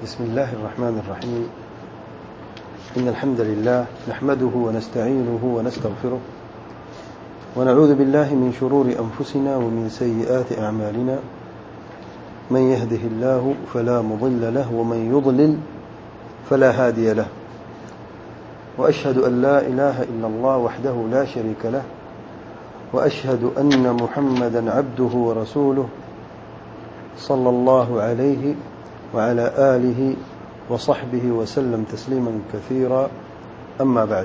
بسم الله الرحمن الرحيم. إن الحمد لله نحمده ونستعينه ونستغفره ونعوذ بالله من شرور أنفسنا ومن سيئات أعمالنا. من يهده الله فلا مضل له ومن يضلل فلا هادي له. وأشهد أن لا إله إلا الله وحده لا شريك له وأشهد أن محمدا عبده ورسوله صلى الله عليه وعلى آله وصحبه وسلم تسليما كثيرا. أما بعد،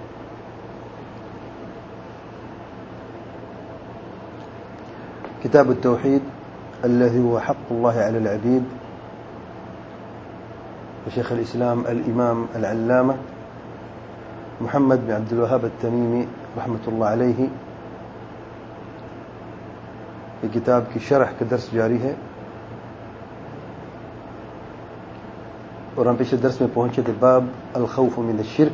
كتاب التوحيد الذي هو حق الله على العبيد وشيخ الإسلام الإمام العلامة محمد بن عبد الوهاب التميمي رحمة الله عليه یہ کتاب کی شرح کا درس جاری ہے، اور ہم پچھلے درس میں پہنچے تھے باب الخوف من الشرک،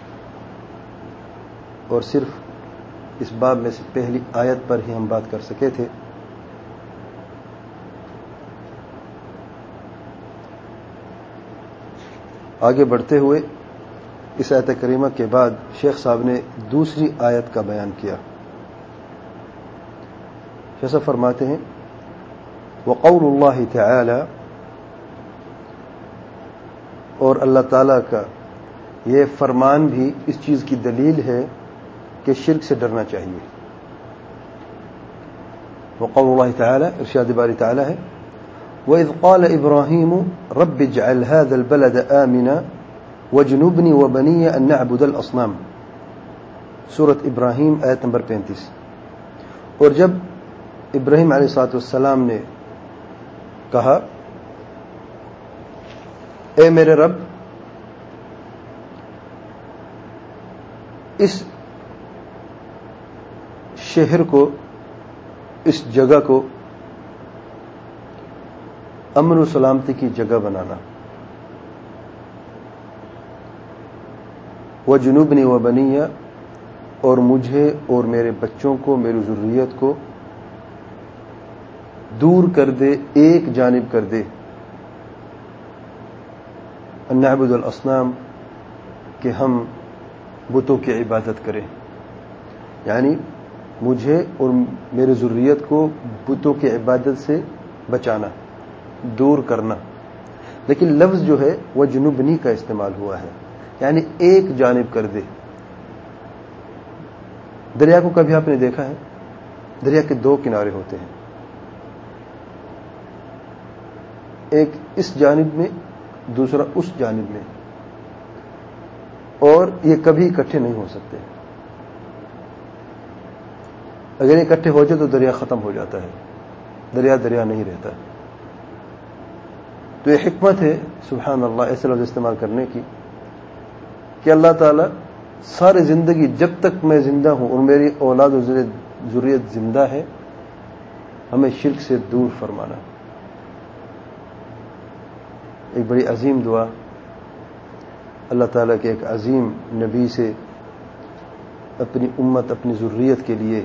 اور صرف اس باب میں سے پہلی آیت پر ہی ہم بات کر سکے تھے. آگے بڑھتے ہوئے اس آیت کریمہ کے بعد شیخ صاحب نے دوسری آیت کا بیان کیا. شیخ صاحب فرماتے ہیں وقول اللہ تعالی، اور اللہ تعالیٰ کا یہ فرمان بھی اس چیز کی دلیل ہے کہ شرک سے ڈرنا چاہیے. وقول اللہ تعالی، ارشاد باری تعالی ہے وَإِذْ قَالَ إِبْرَاهِيمُ رَبِّ اجْعَلْ هَذَا الْبَلَدَ آمِنًا وَاجْنُبْنِي وَبَنِيَّ أَن نَّعْبُدَ الْأَصْنَامَ، سورۃ ابراہیم آیت نمبر 35. اور جب ابراہیم علیہ السلام نے کہا اے میرے رب، اس شہر کو، اس جگہ کو امن و سلامتی کی جگہ بنانا، وجنوبنی وبنیہ، اور مجھے اور میرے بچوں کو، میری ذریت کو دور کر دے، ایک جانب کر دے، ان نعبد الاصنام، کہ ہم بتوں کی عبادت کریں. یعنی مجھے اور میری ذریت کو بتوں کی عبادت سے بچانا، دور کرنا. لیکن لفظ جو ہے وہ جنوبنی کا استعمال ہوا ہے، یعنی ایک جانب کر دے. دریا کو کبھی آپ نے دیکھا ہے؟ دریا کے دو کنارے ہوتے ہیں، ایک اس جانب میں، دوسرا اس جانب میں، اور یہ کبھی اکٹھے نہیں ہو سکتے. اگر یہ اکٹھے ہو جائے تو دریا ختم ہو جاتا ہے، دریا دریا نہیں رہتا. تو یہ حکمت ہے سبحان اللہ ایسے لفظ استعمال کرنے کی کہ اللہ تعالیٰ ساری زندگی، جب تک میں زندہ ہوں اور میری اولاد و ذریت زندہ ہے، ہمیں شرک سے دور فرمانا. ایک بڑی عظیم دعا اللہ تعالیٰ کے ایک عظیم نبی سے اپنی امت، اپنی ذریت کے لیے.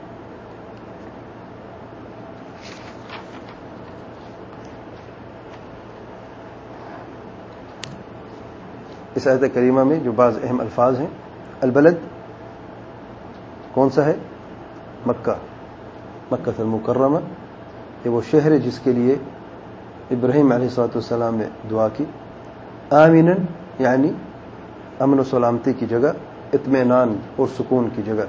اس آیت کریمہ میں جو بعض اہم الفاظ ہیں، البلد کون سا ہے؟ مکہ، مکہ المکرمہ. یہ وہ شہر ہے جس کے لیے ابراہیم علیہ السلام نے دعا کی. آمیناً یعنی امن و سلامتی کی جگہ، اطمینان اور سکون کی جگہ.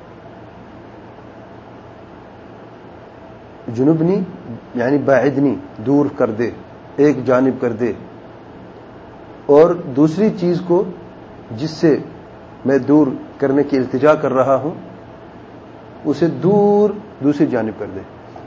جنوبنی یعنی باعدنی، دور کر دے، ایک جانب کر دے. اور دوسری چیز کو جس سے میں دور کرنے کی التجا کر رہا ہوں، اسے دور دوسری جانب کر دے.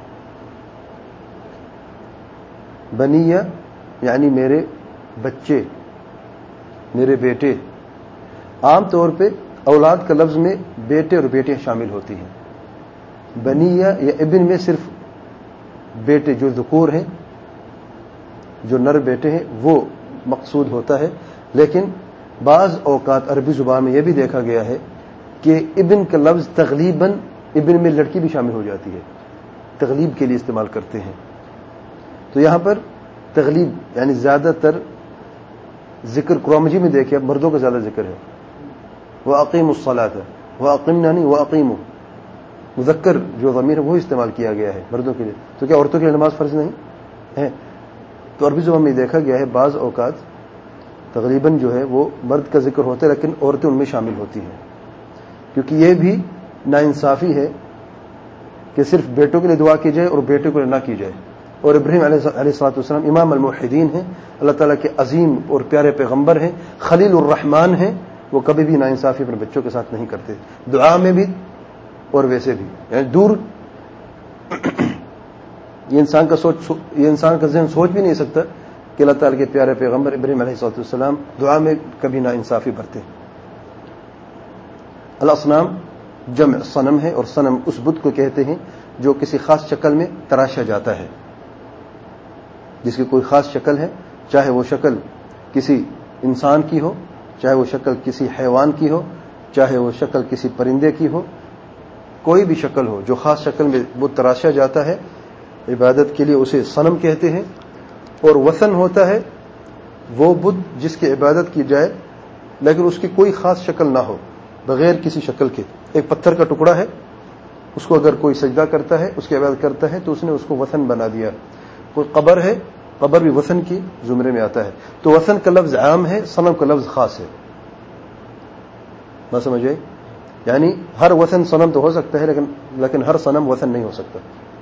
بنیہ یعنی میرے بچے، میرے بیٹے. عام طور پہ اولاد کا لفظ میں بیٹے اور بیٹیاں شامل ہوتی ہیں. بنیہ یا ابن میں صرف بیٹے جو ذکور ہیں، جو نر بیٹے ہیں، وہ مقصود ہوتا ہے. لیکن بعض اوقات عربی زبان میں یہ بھی دیکھا گیا ہے کہ ابن کا لفظ تغلیباً ابن میں لڑکی بھی شامل ہو جاتی ہے، تغلیب کے لیے استعمال کرتے ہیں. تو یہاں پر تغلیب یعنی زیادہ تر ذکر قرآن مجید میں دیکھیں مردوں کا زیادہ ذکر ہے. وَأَقِيمُوا الصَّلَاةَ وَأَقِمْنَا نہیں وَأَقِيمُوا مذکر جو ضمیر ہے وہ استعمال کیا گیا ہے مردوں کے لیے. تو کیا عورتوں کے لیے نماز فرض نہیں ہے؟ تو عربی زبان میں دیکھا گیا ہے بعض اوقات تقریباً جو ہے وہ مرد کا ذکر ہوتا ہے لیکن عورتیں ان میں شامل ہوتی ہیں, کیونکہ یہ بھی ناانصافی ہے کہ صرف بیٹوں کے لیے دعا کی جائے اور بیٹے کو نہ کی جائے. اور ابراہیم علیہ الصلوۃ والسلام امام الموحدین ہیں, اللہ تعالیٰ کے عظیم اور پیارے پیغمبر ہیں, خلیل الرحمان ہیں. وہ کبھی بھی ناانصافی اپنے بچوں کے ساتھ نہیں کرتے, دعا میں بھی اور ویسے بھی. یعنی دور یہ انسان کا ذہن سوچ بھی نہیں سکتا کہ اللہ تعالیٰ کے پیارے پیغمبر ابراہیم علیہ الصلوۃ والسلام دعا میں کبھی ناانصافی برتے. الاصنام جمع صنم ہے, اور صنم اس بت کو کہتے ہیں جو کسی خاص شکل میں تراشا جاتا ہے, جس کی کوئی خاص شکل ہے, چاہے وہ شکل کسی انسان کی ہو, چاہے وہ شکل کسی حیوان کی ہو, چاہے وہ شکل کسی پرندے کی ہو, کوئی بھی شکل ہو جو خاص شکل میں وہ تراشا جاتا ہے عبادت کے لیے اسے صنم کہتے ہیں. اور وثن ہوتا ہے وہ بت جس کی عبادت کی جائے لیکن اس کی کوئی خاص شکل نہ ہو, بغیر کسی شکل کے. ایک پتھر کا ٹکڑا ہے, اس کو اگر کوئی سجدہ کرتا ہے, اس کی عبادت کرتا ہے, تو اس نے اس کو وثن بنا دیا. کوئی قبر ہے, قبر بھی وثن کی زمرے میں آتا ہے. تو وثن کا لفظ عام ہے, صنم کا لفظ خاص ہے. بات سمجھے؟ یعنی ہر وثن صنم تو ہو سکتا ہے لیکن ہر صنم وثن نہیں ہو سکتا.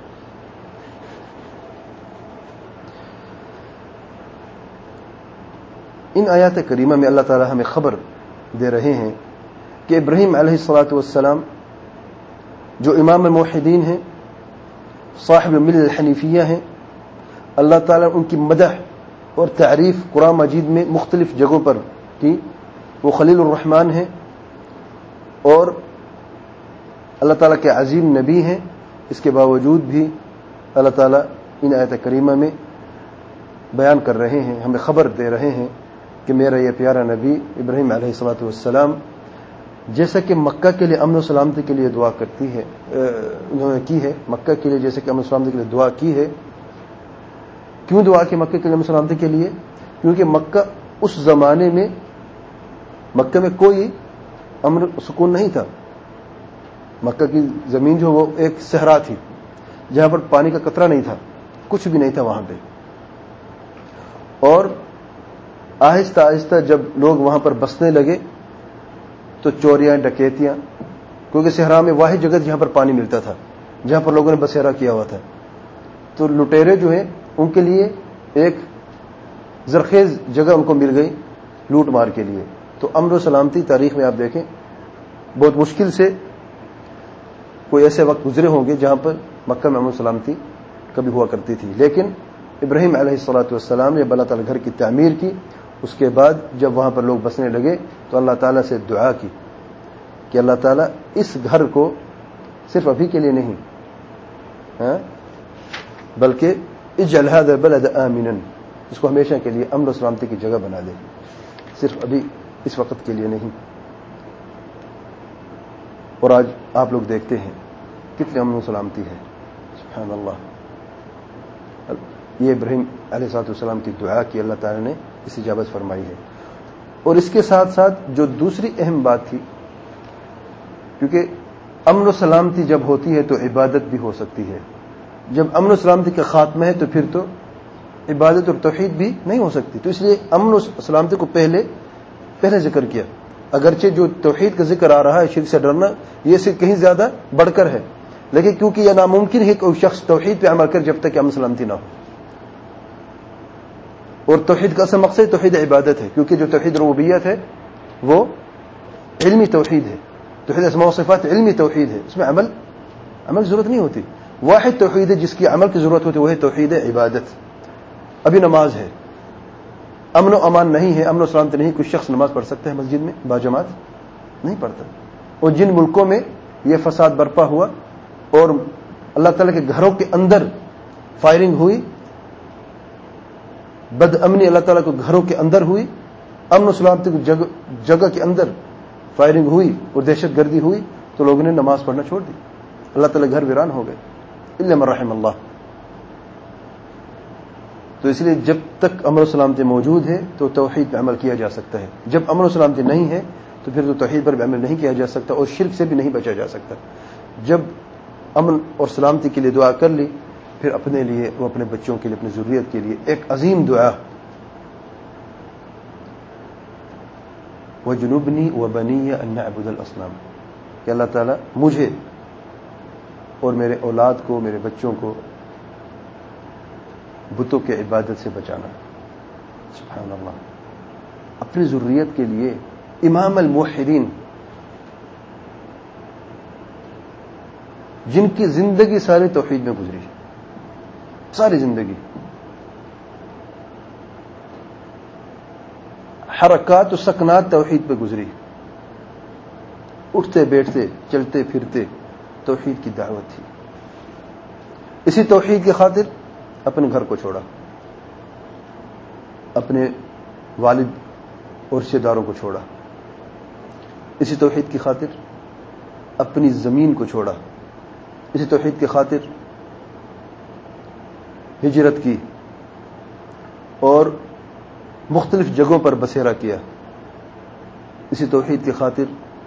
ان آیات کریمہ میں اللہ تعالی ہمیں خبر دے رہے ہیں کہ ابراہیم علیہ الصلوۃ والسلام جو امام الموحدین ہیں, صاحب مل الحنیفیہ ہیں, اللہ تعالیٰ ان کی مدح اور تعریف قرآن مجید میں مختلف جگہوں پر کی. وہ خلیل الرحمان ہیں اور اللہ تعالیٰ کے عظیم نبی ہیں. اس کے باوجود بھی اللہ تعالیٰ ان آیات کریمہ میں بیان کر رہے ہیں, ہمیں خبر دے رہے ہیں کہ میرا یہ پیارا نبی ابراہیم علیہ الصلوۃ والسلام جیسا کہ مکہ کے لیے امن و سلامتی کے لیے دعا کرتی ہے, انہوں نے کی ہے مکہ کے لیے, جیسے کہ امن و سلامتی کے لیے دعا کی ہے. کیوں دعا کی مکہ کے لیے امن و سلامتی کے لیے؟ کیونکہ مکہ اس زمانے میں مکہ میں کوئی امن و سکون نہیں تھا. مکہ کی زمین جو وہ ایک صحرا تھی جہاں پر پانی کا قطرہ نہیں تھا, کچھ بھی نہیں تھا وہاں پہ. اور آہستہ آہستہ جب لوگ وہاں پر بسنے لگے تو چوریاں, ڈکیتیاں, کیونکہ صحرا میں واحد جگہ جہاں پر پانی ملتا تھا, جہاں پر لوگوں نے بسیرا کیا ہوا تھا, تو لٹیرے جو ہیں ان کے لیے ایک زرخیز جگہ ان کو مل گئی لوٹ مار کے لیے. تو امن و سلامتی تاریخ میں آپ دیکھیں بہت مشکل سے کوئی ایسے وقت گزرے ہوں گے جہاں پر مکہ میں امن و سلامتی کبھی ہوا کرتی تھی. لیکن ابراہیم علیہ الصلوۃ والسلام نے اللہ تعالیٰ گھر کی تعمیر کی, اس کے بعد جب وہاں پر لوگ بسنے لگے تو اللہ تعالیٰ سے دعا کی کہ اللہ تعالیٰ اس گھر کو صرف ابھی کے لیے نہیں بلکہ اجعل هذا البلد آمنا, اس کو ہمیشہ کے لیے امن و سلامتی کی جگہ بنا دے, صرف ابھی اس وقت کے لیے نہیں. اور آج آپ لوگ دیکھتے ہیں کتنی امن و سلامتی ہے, سبحان اللہ. یہ ابراہیم علیہ الصلوۃ والسلام کی دعا کی اللہ تعالی نے اس اجابت فرمائی ہے. اور اس کے ساتھ ساتھ جو دوسری اہم بات تھی, کیونکہ امن و سلامتی جب ہوتی ہے تو عبادت بھی ہو سکتی ہے, جب امن و سلامتی کا خاتمہ ہے تو پھر تو عبادت اور توحید بھی نہیں ہو سکتی. تو اس لیے امن و سلامتی کو پہلے ذکر کیا, اگرچہ جو توحید کا ذکر آ رہا ہے, شرک سے ڈرنا, یہ سے کہیں زیادہ بڑھ کر ہے, لیکن کیونکہ یہ ناممکن ہے کہ کوئی شخص توحید پہ عمل کر جب تک کہ امن سلامتی نہ ہو. اور توحید کا اصل مقصد توحید عبادت ہے, کیونکہ جو توحید ربوبیت ہے وہ علمی توحید ہے, توحید اسماء و صفات علمی توحید ہے, اس میں عمل کی ضرورت نہیں ہوتی. واحد توحید ہے جس کی عمل کی ضرورت ہوتی ہے, وہ ہے توحید عبادت. ابھی نماز ہے, امن و امان نہیں ہے, امن و سلامتی نہیں, کچھ شخص نماز پڑھ سکتا ہے مسجد میں باجماعت؟ نہیں پڑھتا. اور جن ملکوں میں یہ فساد برپا ہوا اور اللہ تعالیٰ کے گھروں کے اندر فائرنگ ہوئی, بد امنی اللہ تعالیٰ کو گھروں کے اندر ہوئی, امن و سلامتی کی جگہ کے اندر فائرنگ ہوئی اور دہشت گردی ہوئی, تو لوگوں نے نماز پڑھنا چھوڑ دی, اللہ تعالیٰ گھر ویران ہو گئے, الا من رحم اللہ. تو اس لیے جب تک امن و سلامتی موجود ہے تو توحید پہ عمل کیا جا سکتا ہے. جب امن و سلامتی نہیں ہے تو پھر تو توحید پر بھی عمل نہیں کیا جا سکتا اور شرک سے بھی نہیں بچا جا سکتا. جب امن اور سلامتی کے لیے دعا کر لی پھر اپنے لیے اور اپنے بچوں کے لیے اپنی ضروریت کے لیے ایک عظیم دعا وَجُنُبْنِي وَبَنِيَّ أَن نَعْبُدَ الْأَصْنَامَ کہ اللہ تعالیٰ مجھے اور میرے اولاد کو میرے بچوں کو بتوں کے عبادت سے بچانا. سبحان اللہ. اپنی ضروریت کے لیے امام الموحدین جن کی زندگی ساری توحید میں گزری ساری زندگی حرکات و سکنات توحید پہ گزری اٹھتے بیٹھتے چلتے پھرتے توحید کی دعوت تھی. اسی توحید کی خاطر اپنے گھر کو چھوڑا اپنے والد اور رشتہ داروں کو چھوڑا. اسی توحید کی خاطر اپنی زمین کو چھوڑا. اسی توحید کی خاطر ہجرت کی اور مختلف جگہوں پر بسیرا کیا. اسی توحید کی خاطر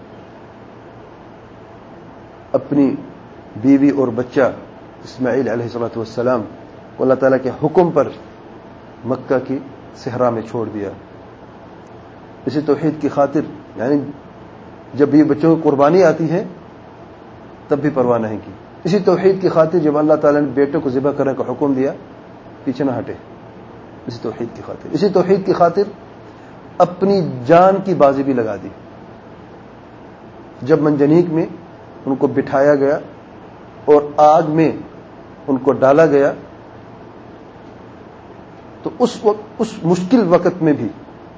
اپنی بیوی اور بچہ اسماعیل علیہ الصلوۃ والسلام کو اللہ تعالیٰ کے حکم پر مکہ کی صحرا میں چھوڑ دیا. اسی توحید کی خاطر یعنی جب بھی بچوں کی قربانی آتی ہے تب بھی پرواہ نہیں کی. اسی توحید کی خاطر جب اللہ تعالیٰ نے بیٹوں کو ذبح کرنے کا حکم دیا پیچھے نہ ہٹے. اسی توحید کی خاطر اسی توحید کی خاطر اپنی جان کی بازی بھی لگا دی. جب منجنیق میں ان کو بٹھایا گیا اور آگ میں ان کو ڈالا گیا تو اس مشکل وقت میں بھی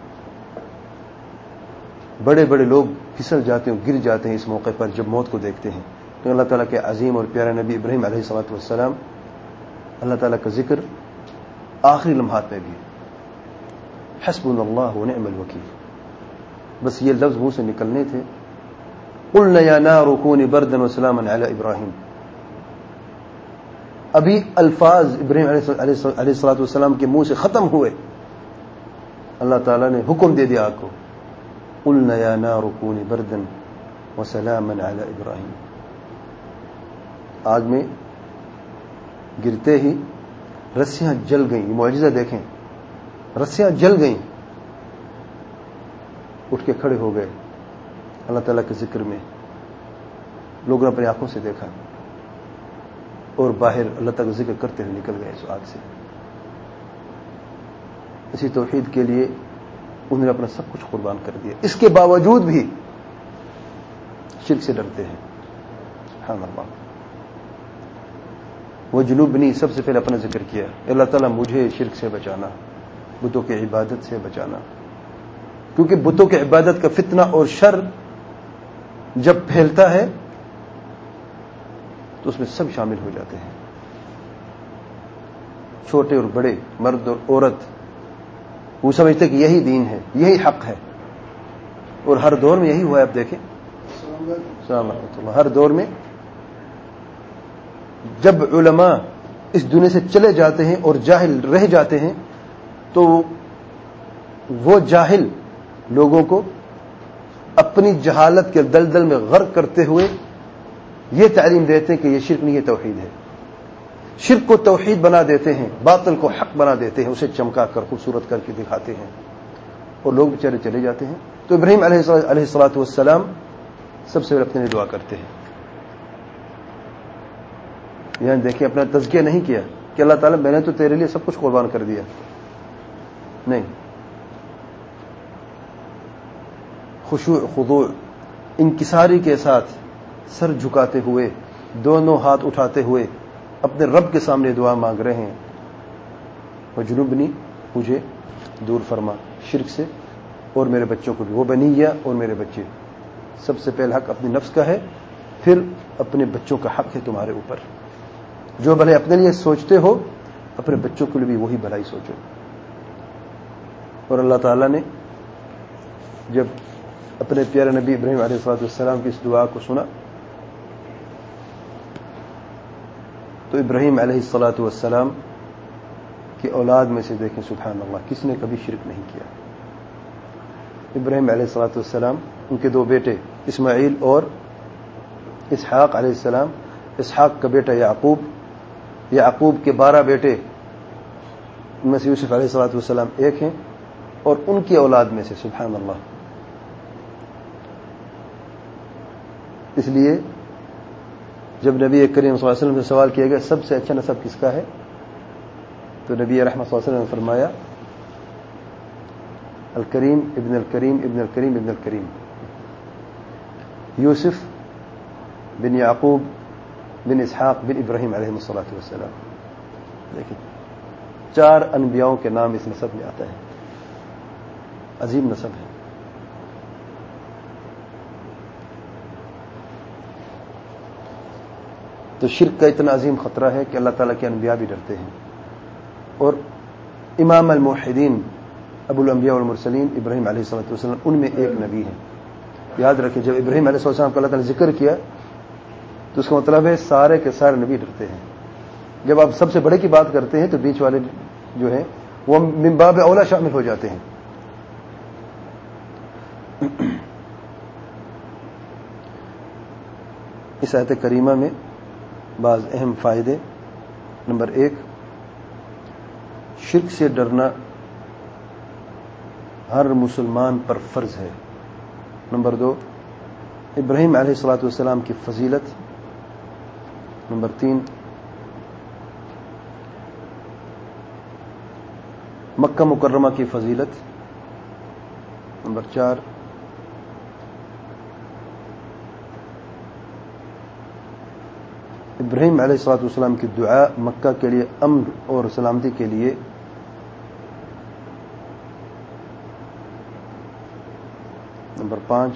بڑے بڑے لوگ پھسل جاتے ہیں گر جاتے ہیں اس موقع پر جب موت کو دیکھتے ہیں. تو اللہ تعالیٰ کے عظیم اور پیارے نبی ابراہیم علیہ الصلوۃ والسلام اللہ تعالیٰ کا ذکر آخری لمحات میں بھی حسبنا اللہ ونعم الوکیل. بس یہ لفظ منہ سے نکلنے تھے قلنا یا نار کونی بردا وسلاما علی ابراہیم. ابھی الفاظ ابراہیم علیہ الصلوۃ والسلام کے منہ سے ختم ہوئے اللہ تعالیٰ نے حکم دے دیا آگ کو قلنا یا نار کونی بردا وسلاما علی ابراہیم. آگ میں گرتے ہی رسیاں جل گئیں. معجزہ دیکھیں رسیاں جل گئیں اٹھ کے کھڑے ہو گئے. اللہ تعالیٰ کے ذکر میں لوگوں نے اپنی آنکھوں سے دیکھا اور باہر اللہ تعالیٰ کا ذکر کرتے ہوئے نکل گئے اس آگ سے. اسی توحید کے لیے انہوں نے اپنا سب کچھ قربان کر دیا. اس کے باوجود بھی شرک سے ڈرتے ہیں. سبحان اللہ. وہ جنوبنی سب سے پہلے اپنا ذکر کیا اللہ تعالیٰ مجھے شرک سے بچانا بتوں کی عبادت سے بچانا. کیونکہ بتوں کی عبادت کا فتنہ اور شر جب پھیلتا ہے تو اس میں سب شامل ہو جاتے ہیں چھوٹے اور بڑے مرد اور عورت. وہ سمجھتے کہ یہی دین ہے یہی حق ہے اور ہر دور میں یہی ہوا ہے. آپ دیکھیں السلام علیکم. ہر دور میں جب علماء اس دنیا سے چلے جاتے ہیں اور جاہل رہ جاتے ہیں تو وہ جاہل لوگوں کو اپنی جہالت کے دلدل میں غرق کرتے ہوئے یہ تعلیم دیتے ہیں کہ یہ شرک نہیں ہے توحید ہے. شرک کو توحید بنا دیتے ہیں باطل کو حق بنا دیتے ہیں اسے چمکا کر خوبصورت کر کے دکھاتے ہیں اور لوگ بیچارے چلے جاتے ہیں. تو ابراہیم علیہ الصلوۃ والسلام سب سے پہلے اپنے لیے دعا کرتے ہیں. یہاں دیکھیں اپنا تزکیہ نہیں کیا کہ اللہ تعالیٰ میں نے تو تیرے لیے سب کچھ قربان کر دیا. نہیں. خشوع خضوع انکساری کے ساتھ سر جھکاتے ہوئے دونوں ہاتھ اٹھاتے ہوئے اپنے رب کے سامنے دعا مانگ رہے ہیں وجنبنی مجھے دور فرما شرک سے اور میرے بچوں کو بھی. وہ بنیہ اور میرے بچے. سب سے پہلا حق اپنے نفس کا ہے پھر اپنے بچوں کا حق ہے تمہارے اوپر. جو بھلے اپنے لیے سوچتے ہو اپنے بچوں کے لیے بھی وہی بھلائی سوچو. اور اللہ تعالیٰ نے جب اپنے پیارے نبی ابراہیم علیہ السلام کی اس دعا کو سنا تو ابراہیم علیہ السلام کی کی اولاد میں سے دیکھیں سبحان اللہ کس نے کبھی شرک نہیں کیا. ابراہیم علیہ السلام ان کے 2 بیٹے اسماعیل اور اسحاق علیہ السلام. اسحاق کا بیٹا یعقوب کے 12 بیٹے ان میں سے یوسف علیہ السلام ایک ہیں اور ان کی اولاد میں سے سبحان اللہ. اس لیے جب نبی کریم صلی اللہ علیہ وسلم سے سوال کیا گیا سب سے اچھا نسب کس کا ہے تو نبی رحمت صلی اللہ علیہ وسلم نے فرمایا الکریم ابن الکریم ابن الکریم ابن الکریم یوسف بن یعقوب بن اسحاق بن ابراہیم علیہ السلام. دیکھیں 4 انبیاؤں کے نام اس نسب میں آتا ہے. عظیم نسب ہے. تو شرک کا اتنا عظیم خطرہ ہے کہ اللہ تعالیٰ کے انبیاء بھی ڈرتے ہیں. اور امام الموحدین ابو الانبیاء والمرسلین ابراہیم علیہ السلام ان میں ایک نبی ہے. یاد رکھیں جب ابراہیم علیہ السلام کا اللہ تعالیٰ نے ذکر کیا تو اس کا مطلب ہے سارے کے سارے نبی ڈرتے ہیں. جب آپ سب سے بڑے کی بات کرتے ہیں تو بیچ والے جو ہیں وہ من باب اولا شامل ہو جاتے ہیں. اس آیت کریمہ میں بعض اہم فائدے. نمبر 1 شرک سے ڈرنا ہر مسلمان پر فرض ہے. نمبر 2 ابراہیم علیہ السلام کی فضیلت. نمبر 3 مکہ مکرمہ کی فضیلت. نمبر 4 ابراہیم علیہ السلام کی دعا مکہ کے لیے امن اور سلامتی کے لیے. نمبر 5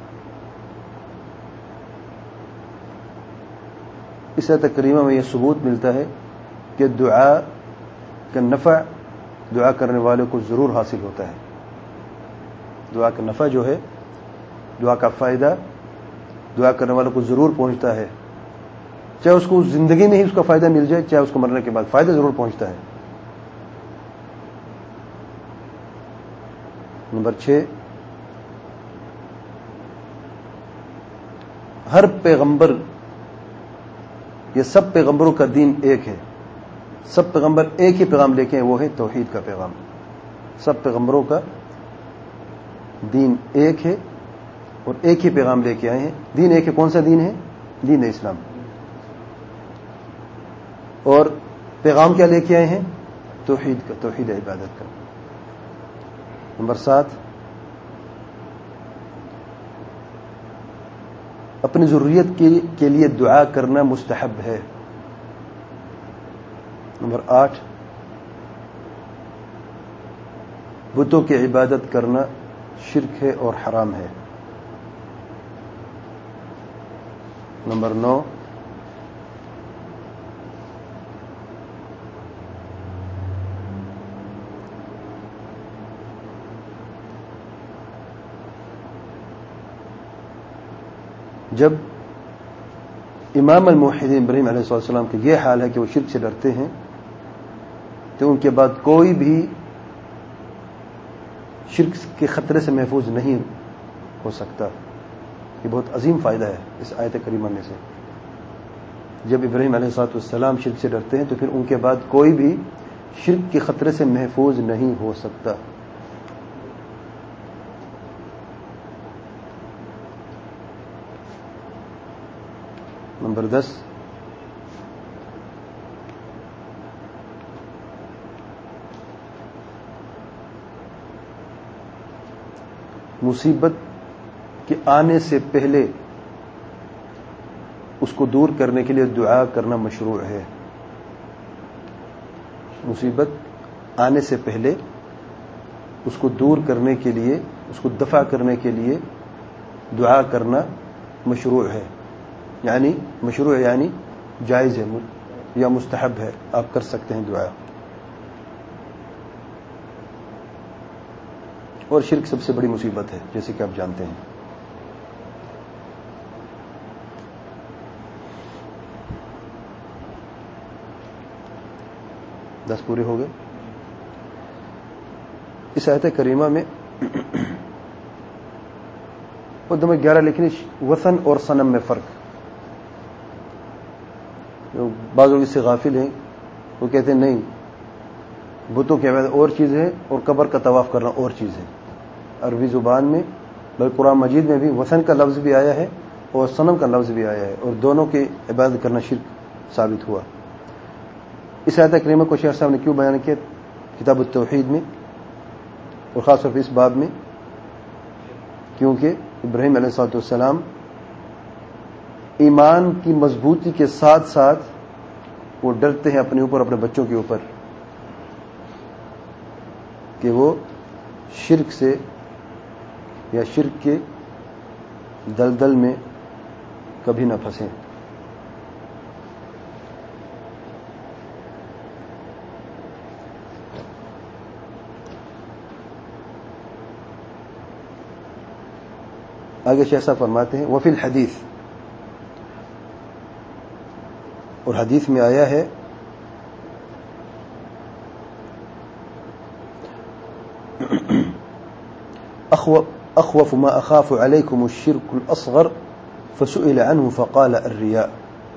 اس آیت کریمہ میں یہ ثبوت ملتا ہے کہ دعا کا نفع دعا کرنے والے کو ضرور حاصل ہوتا ہے. دعا کا نفع جو ہے دعا کا فائدہ دعا کرنے والوں کو ضرور پہنچتا ہے. چاہے اس کو زندگی میں ہی اس کا فائدہ مل جائے چاہے اس کو مرنے کے بعد فائدہ ضرور پہنچتا ہے. نمبر 6 ہر پیغمبر یہ سب پیغمبروں کا دین ایک ہے. سب پیغمبر ایک ہی پیغام لے کے ہیں وہ ہے توحید کا پیغام. سب پیغمبروں کا دین ایک ہے اور ایک ہی پیغام لے کے آئے ہیں. دین ایک ہے. کون سا دین ہے؟ دین اسلام. اور پیغام کیا لے کے آئے ہیں؟ توحید کا, توحید عبادت کا. نمبر 7 اپنی ضروریت کے لیے دعا کرنا مستحب ہے. نمبر 8 بتوں کی عبادت کرنا شرک ہے اور حرام ہے. نمبر 9 جب امام الموحدین ابراہیم علیہ السلام کا یہ حال ہے کہ وہ شرک سے ڈرتے ہیں تو ان کے بعد کوئی بھی شرک کے خطرے سے محفوظ نہیں ہو سکتا. یہ بہت عظیم فائدہ ہے اس آیت کریمہ میں سے. جب ابراہیم علیہ السلام شرک سے ڈرتے ہیں تو پھر ان کے بعد کوئی بھی شرک کے خطرے سے محفوظ نہیں ہو سکتا. نمبر 10 مصیبت کے آنے سے پہلے اس کو دور کرنے کے لیے دعا کرنا مشروع ہے. مصیبت آنے سے پہلے اس کو دور کرنے کے لیے اس کو دفع کرنے کے لیے دعا کرنا مشروع ہے. یعنی مشروع یعنی جائز ہے یا مستحب ہے. آپ کر سکتے ہیں دعا. اور شرک سب سے بڑی مصیبت ہے جیسے کہ آپ جانتے ہیں. دس پورے ہو گئے. اس آیت کریمہ میں قدم 11 لکھنی وثن اور صنم میں فرق. بعض لوگ اس سے غافل ہیں، وہ کہتے ہیں نہیں، بتوں کی عبادت اور چیز ہے اور قبر کا طواف کرنا اور چیز ہے. عربی زبان میں بلکہ قرآن مجید میں بھی وثن کا لفظ بھی آیا ہے اور صنم کا لفظ بھی آیا ہے، اور دونوں کی عبادت کرنا شرک ثابت ہوا. اس آیت کریمہ کو شیخ صاحب نے کیوں بیان کیا کتاب التوحید میں اور خاص طور پر اس باب میں؟ کیونکہ ابراہیم علیہ السلام ایمان کی مضبوطی کے ساتھ ساتھ وہ ڈرتے ہیں اپنے اوپر، اپنے بچوں کے اوپر، کہ وہ شرک سے یا شرک کے دلدل میں کبھی نہ پھنسیں. آگے شیخ صاحب فرماتے ہیں وفی الحدیث، اور حدیث میں آیا ہے اخوف ما اخاف علیکم الشرک الاصغر فسئل عنه فقال الرياء.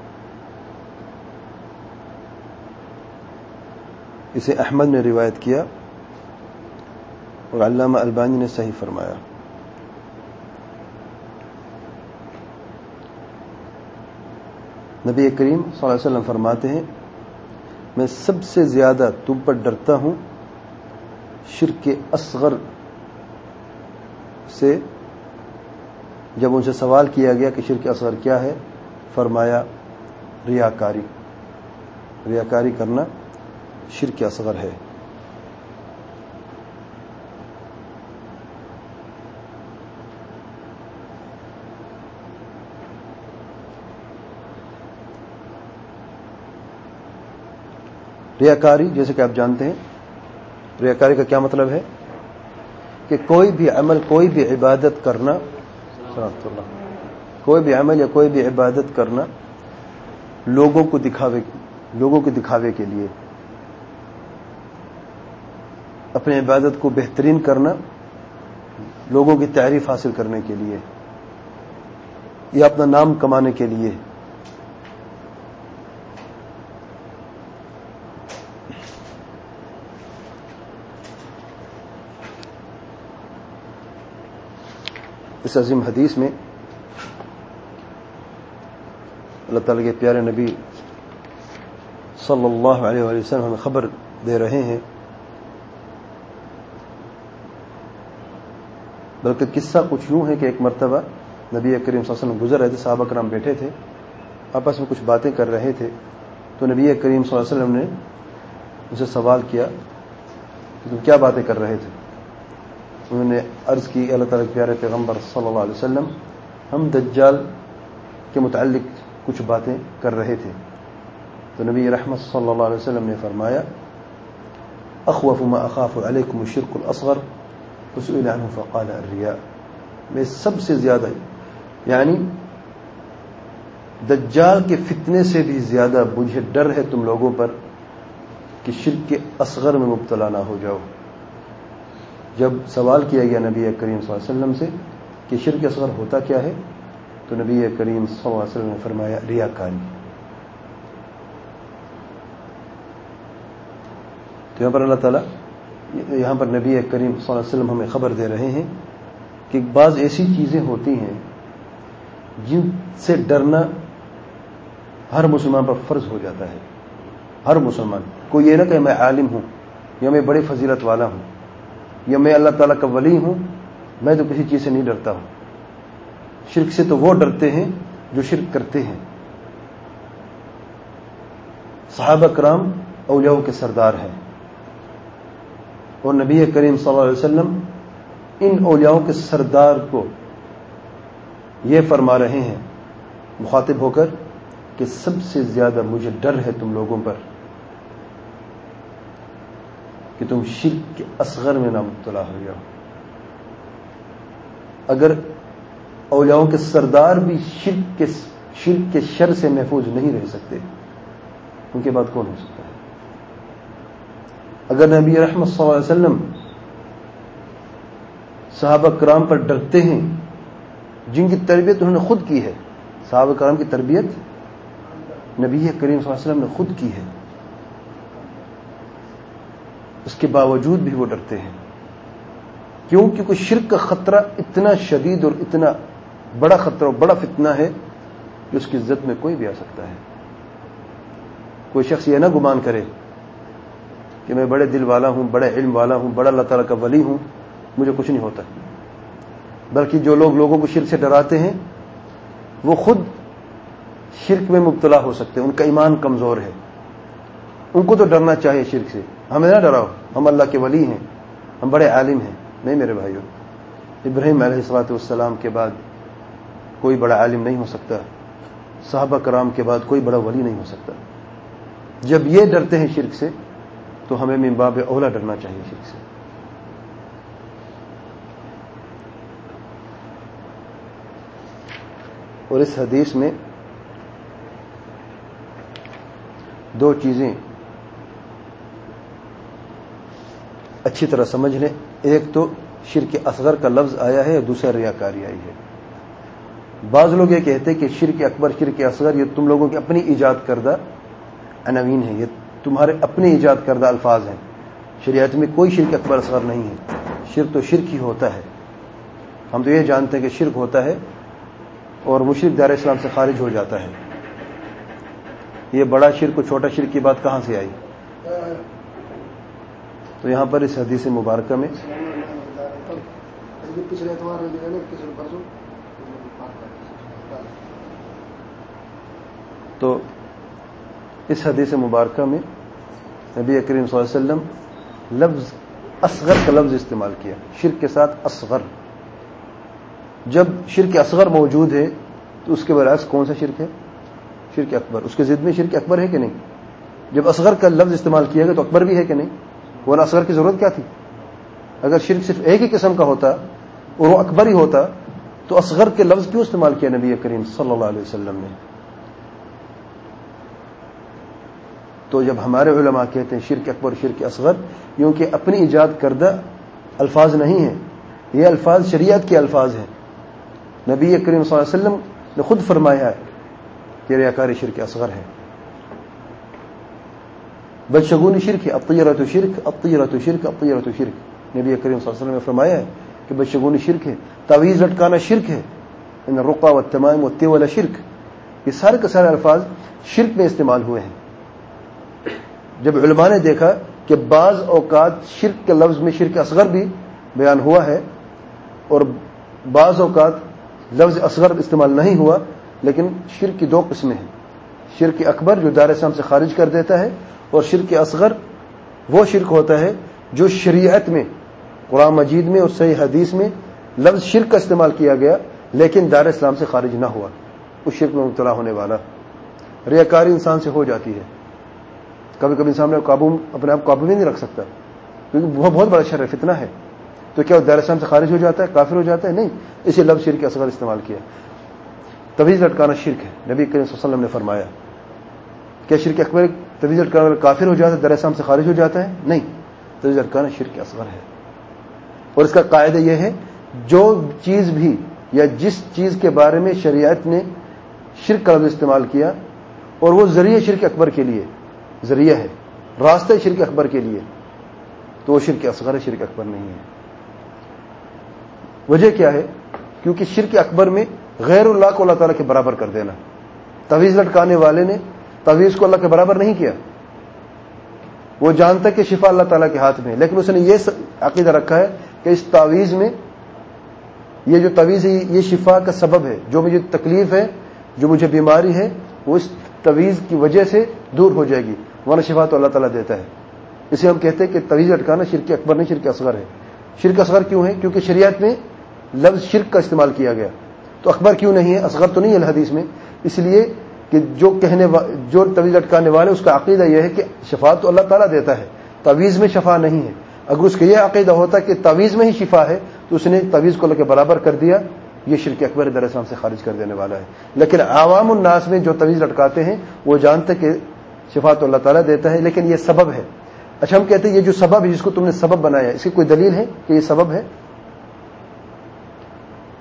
اسے احمد نے روایت کیا اور علامہ البانی نے صحیح فرمایا. نبی کریم صلی اللہ علیہ وسلم فرماتے ہیں میں سب سے زیادہ تم پر ڈرتا ہوں شرک اصغر سے. جب ان سے سوال کیا گیا کہ شرک اصغر کیا ہے، فرمایا ریاکاری. ریاکاری کرنا شرک اصغر ہے. ریاکاری جیسے کہ آپ جانتے ہیں، ریاکاری کا کیا مطلب ہے کہ کوئی بھی عمل، کوئی بھی عبادت کرنا، کوئی بھی عمل یا کوئی بھی عبادت کرنا لوگوں کے دکھاوے کے لیے، اپنی عبادت کو بہترین کرنا لوگوں کی تعریف حاصل کرنے کے لیے یا اپنا نام کمانے کے لیے. اس عظیم حدیث میں اللہ تعالیٰ کے پیارے نبی صلی اللہ علیہ وآلہ وسلم ہمیں خبر دے رہے ہیں. بلکہ قصہ کچھ یوں ہے کہ ایک مرتبہ نبی کریم صلی اللہ علیہ وسلم گزر رہے تھے، صحابہ کرام بیٹھے تھے، آپس میں کچھ باتیں کر رہے تھے، تو نبی کریم صلی اللہ علیہ وسلم نے ان سے سوال کیا کہ تم کیا باتیں کر رہے تھے؟ انہوں نے عرض کی اللہ تعالیٰ کے پیارے پیغمبر صلی اللہ علیہ وسلم ہم دجال کے متعلق کچھ باتیں کر رہے تھے. تو نبی رحمت صلی اللہ علیہ وسلم نے فرمایا اخوف ما اخاف علیکم الشرک الاصغر فسئل عنه فقال الرياء. میں سب سے زیادہ یعنی دجال کے فتنے سے بھی زیادہ مجھے ڈر ہے تم لوگوں پر کہ شرک کے اصغر میں مبتلا نہ ہو جاؤ. جب سوال کیا گیا نبی کریم صلی اللہ علیہ وسلم سے کہ شرک اصغر ہوتا کیا ہے، تو نبی کریم صلی اللہ علیہ وسلم نے فرمایا ریاکاری. تو یہاں پر اللہ تعالیٰ، یہاں پر نبی کریم صلی اللہ علیہ وسلم ہمیں خبر دے رہے ہیں کہ بعض ایسی چیزیں ہوتی ہیں جن سے ڈرنا ہر مسلمان پر فرض ہو جاتا ہے. ہر مسلمان کو یہ نہ کہ میں عالم ہوں یا میں بڑی فضیلت والا ہوں یا میں اللہ تعالیٰ کا ولی ہوں، میں تو کسی چیز سے نہیں ڈرتا ہوں. شرک سے تو وہ ڈرتے ہیں جو شرک کرتے ہیں. صحابہ کرام اولیاء کے سردار ہیں اور نبی کریم صلی اللہ علیہ وسلم ان اولیاء کے سردار کو یہ فرما رہے ہیں مخاطب ہو کر کہ سب سے زیادہ مجھے ڈر ہے تم لوگوں پر کہ تم شرک کے اصغر میں نہ مبتلا ہو جاؤ. اگر اولیاء کے سردار بھی شرک کے شر سے محفوظ نہیں رہ سکتے، ان کے بعد کون ہو سکتا ہے؟ اگر نبی رحمت صلی اللہ علیہ وسلم صحابہ کرام پر ڈرتے ہیں جن کی تربیت انہوں نے خود کی ہے. صحابہ کرام کی تربیت نبی کریم صلی اللہ علیہ وسلم نے خود کی ہے, اس کے باوجود بھی وہ ڈرتے ہیں. کیوں؟ کیونکہ شرک کا خطرہ اتنا شدید اور اتنا بڑا خطرہ اور بڑا فتنہ ہے کہ اس کی عزت میں کوئی بھی آ سکتا ہے. کوئی شخص یہ نہ گمان کرے کہ میں بڑے دل والا ہوں, بڑے علم والا ہوں, بڑا اللہ تعالیٰ کا ولی ہوں, مجھے کچھ نہیں ہوتا. بلکہ جو لوگ لوگوں کو شرک سے ڈراتے ہیں وہ خود شرک میں مبتلا ہو سکتے ہیں, ان کا ایمان کمزور ہے. ان کو تو ڈرنا چاہیے شرک سے. ہمیں نہ ڈراؤ, ہم اللہ کے ولی ہیں, ہم بڑے عالم ہیں. نہیں میرے بھائیوں, ابراہیم علیہ الصلوۃ والسلام کے بعد کوئی بڑا عالم نہیں ہو سکتا, صحابہ کرام کے بعد کوئی بڑا ولی نہیں ہو سکتا. جب یہ ڈرتے ہیں شرک سے تو ہمیں من باب اولا ڈرنا چاہیے شرک سے. اور اس حدیث میں دو چیزیں اچھی طرح سمجھ لیں. ایک تو شرک اصغر کا لفظ آیا ہے اور دوسرا ریاکاری آئی ہے. بعض لوگ یہ کہتے ہیں کہ شرک اکبر شرک اصغر یہ تم لوگوں کی اپنی ایجاد کردہ عناوین ہیں, یہ تمہارے اپنے ایجاد کردہ الفاظ ہیں. شریعت میں کوئی شرک اکبر اصغر نہیں ہے. شرک تو شرک ہی ہوتا ہے. ہم تو یہ جانتے ہیں کہ شرک ہوتا ہے اور مشرک دار اسلام سے خارج ہو جاتا ہے. یہ بڑا شرک و چھوٹا شرک کی بات کہاں سے آئی؟ تو یہاں پر اس حدیث مبارکہ میں تو اس حدیث مبارکہ میں نبی کریم صلی اللہ علیہ وسلم لفظ اصغر کا لفظ استعمال کیا, شرک کے ساتھ اصغر. جب شرک اصغر موجود ہے تو اس کے برعکس کون سا شرک ہے؟ شرک اکبر. اس کے ضد میں شرک اکبر ہے کہ نہیں؟ جب اصغر کا لفظ استعمال کیا گیا تو اکبر بھی ہے کہ نہیں؟ ورنہ اصغر کی ضرورت کیا تھی؟ اگر شرک صرف ایک ہی قسم کا ہوتا اور وہ اکبر ہی ہوتا تو اصغر کے لفظ کیوں استعمال کیا نبی کریم صلی اللہ علیہ وسلم نے؟ تو جب ہمارے علماء کہتے ہیں شرک اکبر شرک اصغر, کیونکہ اپنی ایجاد کردہ الفاظ نہیں ہیں, یہ الفاظ شریعت کے الفاظ ہیں. نبی کریم صلی اللہ علیہ وسلم نے خود فرمایا ہے کہ ریاکاری شرک اصغر ہے. بدشگونی شرک ہے, الطیرۃ شرک الطیرۃ شرک الطیرۃ شرک. نبی کریم صلی اللہ علیہ وسلم نے فرمایا ہے کہ بدشگونی شرک ہے, تعویذ لٹکانا شرک ہے, ان الرقى والتمائم والتول شرک. یہ سارے کے سارے الفاظ شرک میں استعمال ہوئے ہیں. جب علماء نے دیکھا کہ بعض اوقات شرک کے لفظ میں شرک اصغر بھی بیان ہوا ہے اور بعض اوقات لفظ اصغر استعمال نہیں ہوا, لیکن شرک کی دو قسمیں ہیں. شرک اکبر جو دار اسلام سے خارج کر دیتا ہے, اور شرک اصغر وہ شرک ہوتا ہے جو شریعت میں قرآن مجید میں اور صحیح حدیث میں لفظ شرک کا استعمال کیا گیا لیکن دار اسلام سے خارج نہ ہوا. اس شرک میں مبتلا ہونے والا ریاکاری انسان سے ہو جاتی ہے. کبھی کبھی انسان اپنے آپ قابو میں نہیں رکھ سکتا کیونکہ وہ بہت بڑا شر فتنہ ہے. تو کیا دار اسلام سے خارج ہو جاتا ہے, کافر ہو جاتا ہے؟ نہیں, اسی لفظ شرک اصغر استعمال کیا. تویز لٹکانا شرک ہے. نبی کریم صلی اللہ علیہ وسلم نے فرمایا کیا شرک اکبر تویز لٹکانا والا کافر ہو جاتا ہے, دار اسلام سے خارج ہو جاتا ہے؟ نہیں, تویز لٹکانا شرک اصغر ہے. اور اس کا قاعدہ یہ ہے جو چیز بھی یا جس چیز کے بارے میں شریعت نے شرک کا لفظ استعمال کیا اور وہ ذریعہ شرک اکبر کے لیے ذریعہ ہے, راستہ شرک اکبر کے لیے, تو وہ شرک اصغر ہے, شرک اکبر نہیں ہے. وجہ کیا ہے؟ کیونکہ شرک اکبر میں غیر اللہ کو اللہ تعالیٰ کے برابر کر دینا. تعویذ لٹکانے والے نے تعویذ کو اللہ کے برابر نہیں کیا. وہ جانتا کہ شفا اللہ تعالیٰ کے ہاتھ میں, لیکن اس نے یہ عقیدہ رکھا ہے کہ اس تعویذ میں یہ جو تعویذ ہے یہ شفا کا سبب ہے, جو مجھے تکلیف ہے, جو مجھے بیماری ہے, وہ اس تعویذ کی وجہ سے دور ہو جائے گی, ورنہ شفا تو اللہ تعالیٰ دیتا ہے. اسے ہم کہتے ہیں کہ تعویذ لٹکانا شرک اکبر نہیں, شرک اصغر ہے. شرک اصغر کیوں ہے؟ کیونکہ شریعت میں لفظ شرک کا استعمال کیا گیا. تو اکبر کیوں نہیں ہے, اصغر تو نہیں ہے الحدیث میں؟ اس لیے کہ جو تعویذ لٹکانے والے اس کا عقیدہ یہ ہے کہ شفا تو اللہ تعالیٰ دیتا ہے, تعویذ میں شفا نہیں ہے. اگر اس کا یہ عقیدہ ہوتا کہ تعویذ میں ہی شفا ہے تو اس نے تعویذ کو اللہ کے برابر کر دیا. یہ شرک اکبر در اسلام سے خارج کر دینے والا ہے. لیکن عوام الناس میں جو تعویذ لٹکاتے ہیں وہ جانتے کہ شفا تو اللہ تعالیٰ دیتا ہے, لیکن یہ سبب ہے. اچھا, ہم کہتے ہیں یہ جو سبب ہے جس کو تم نے سبب بنایا, اس کی کوئی دلیل ہے کہ یہ سبب ہے؟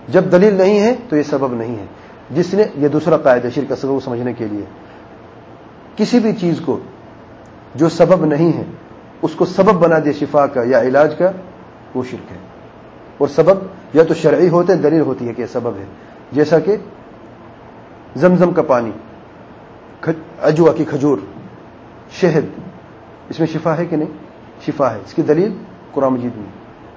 جب دلیل نہیں ہے تو یہ سبب نہیں ہے. جس نے یہ دوسرا قاعدہ شرک اصغر کو سمجھنے کے لیے، کسی بھی چیز کو جو سبب نہیں ہے اس کو سبب بنا دے شفا کا یا علاج کا، وہ شرک ہے. اور سبب یا تو شرعی ہوتے ہیں، دلیل ہوتی ہے کہ یہ سبب ہے، جیسا کہ زمزم کا پانی، عجوا کی کھجور، شہد، اس میں شفا ہے کہ نہیں؟ شفا ہے. اس کی دلیل قرآن مجید میں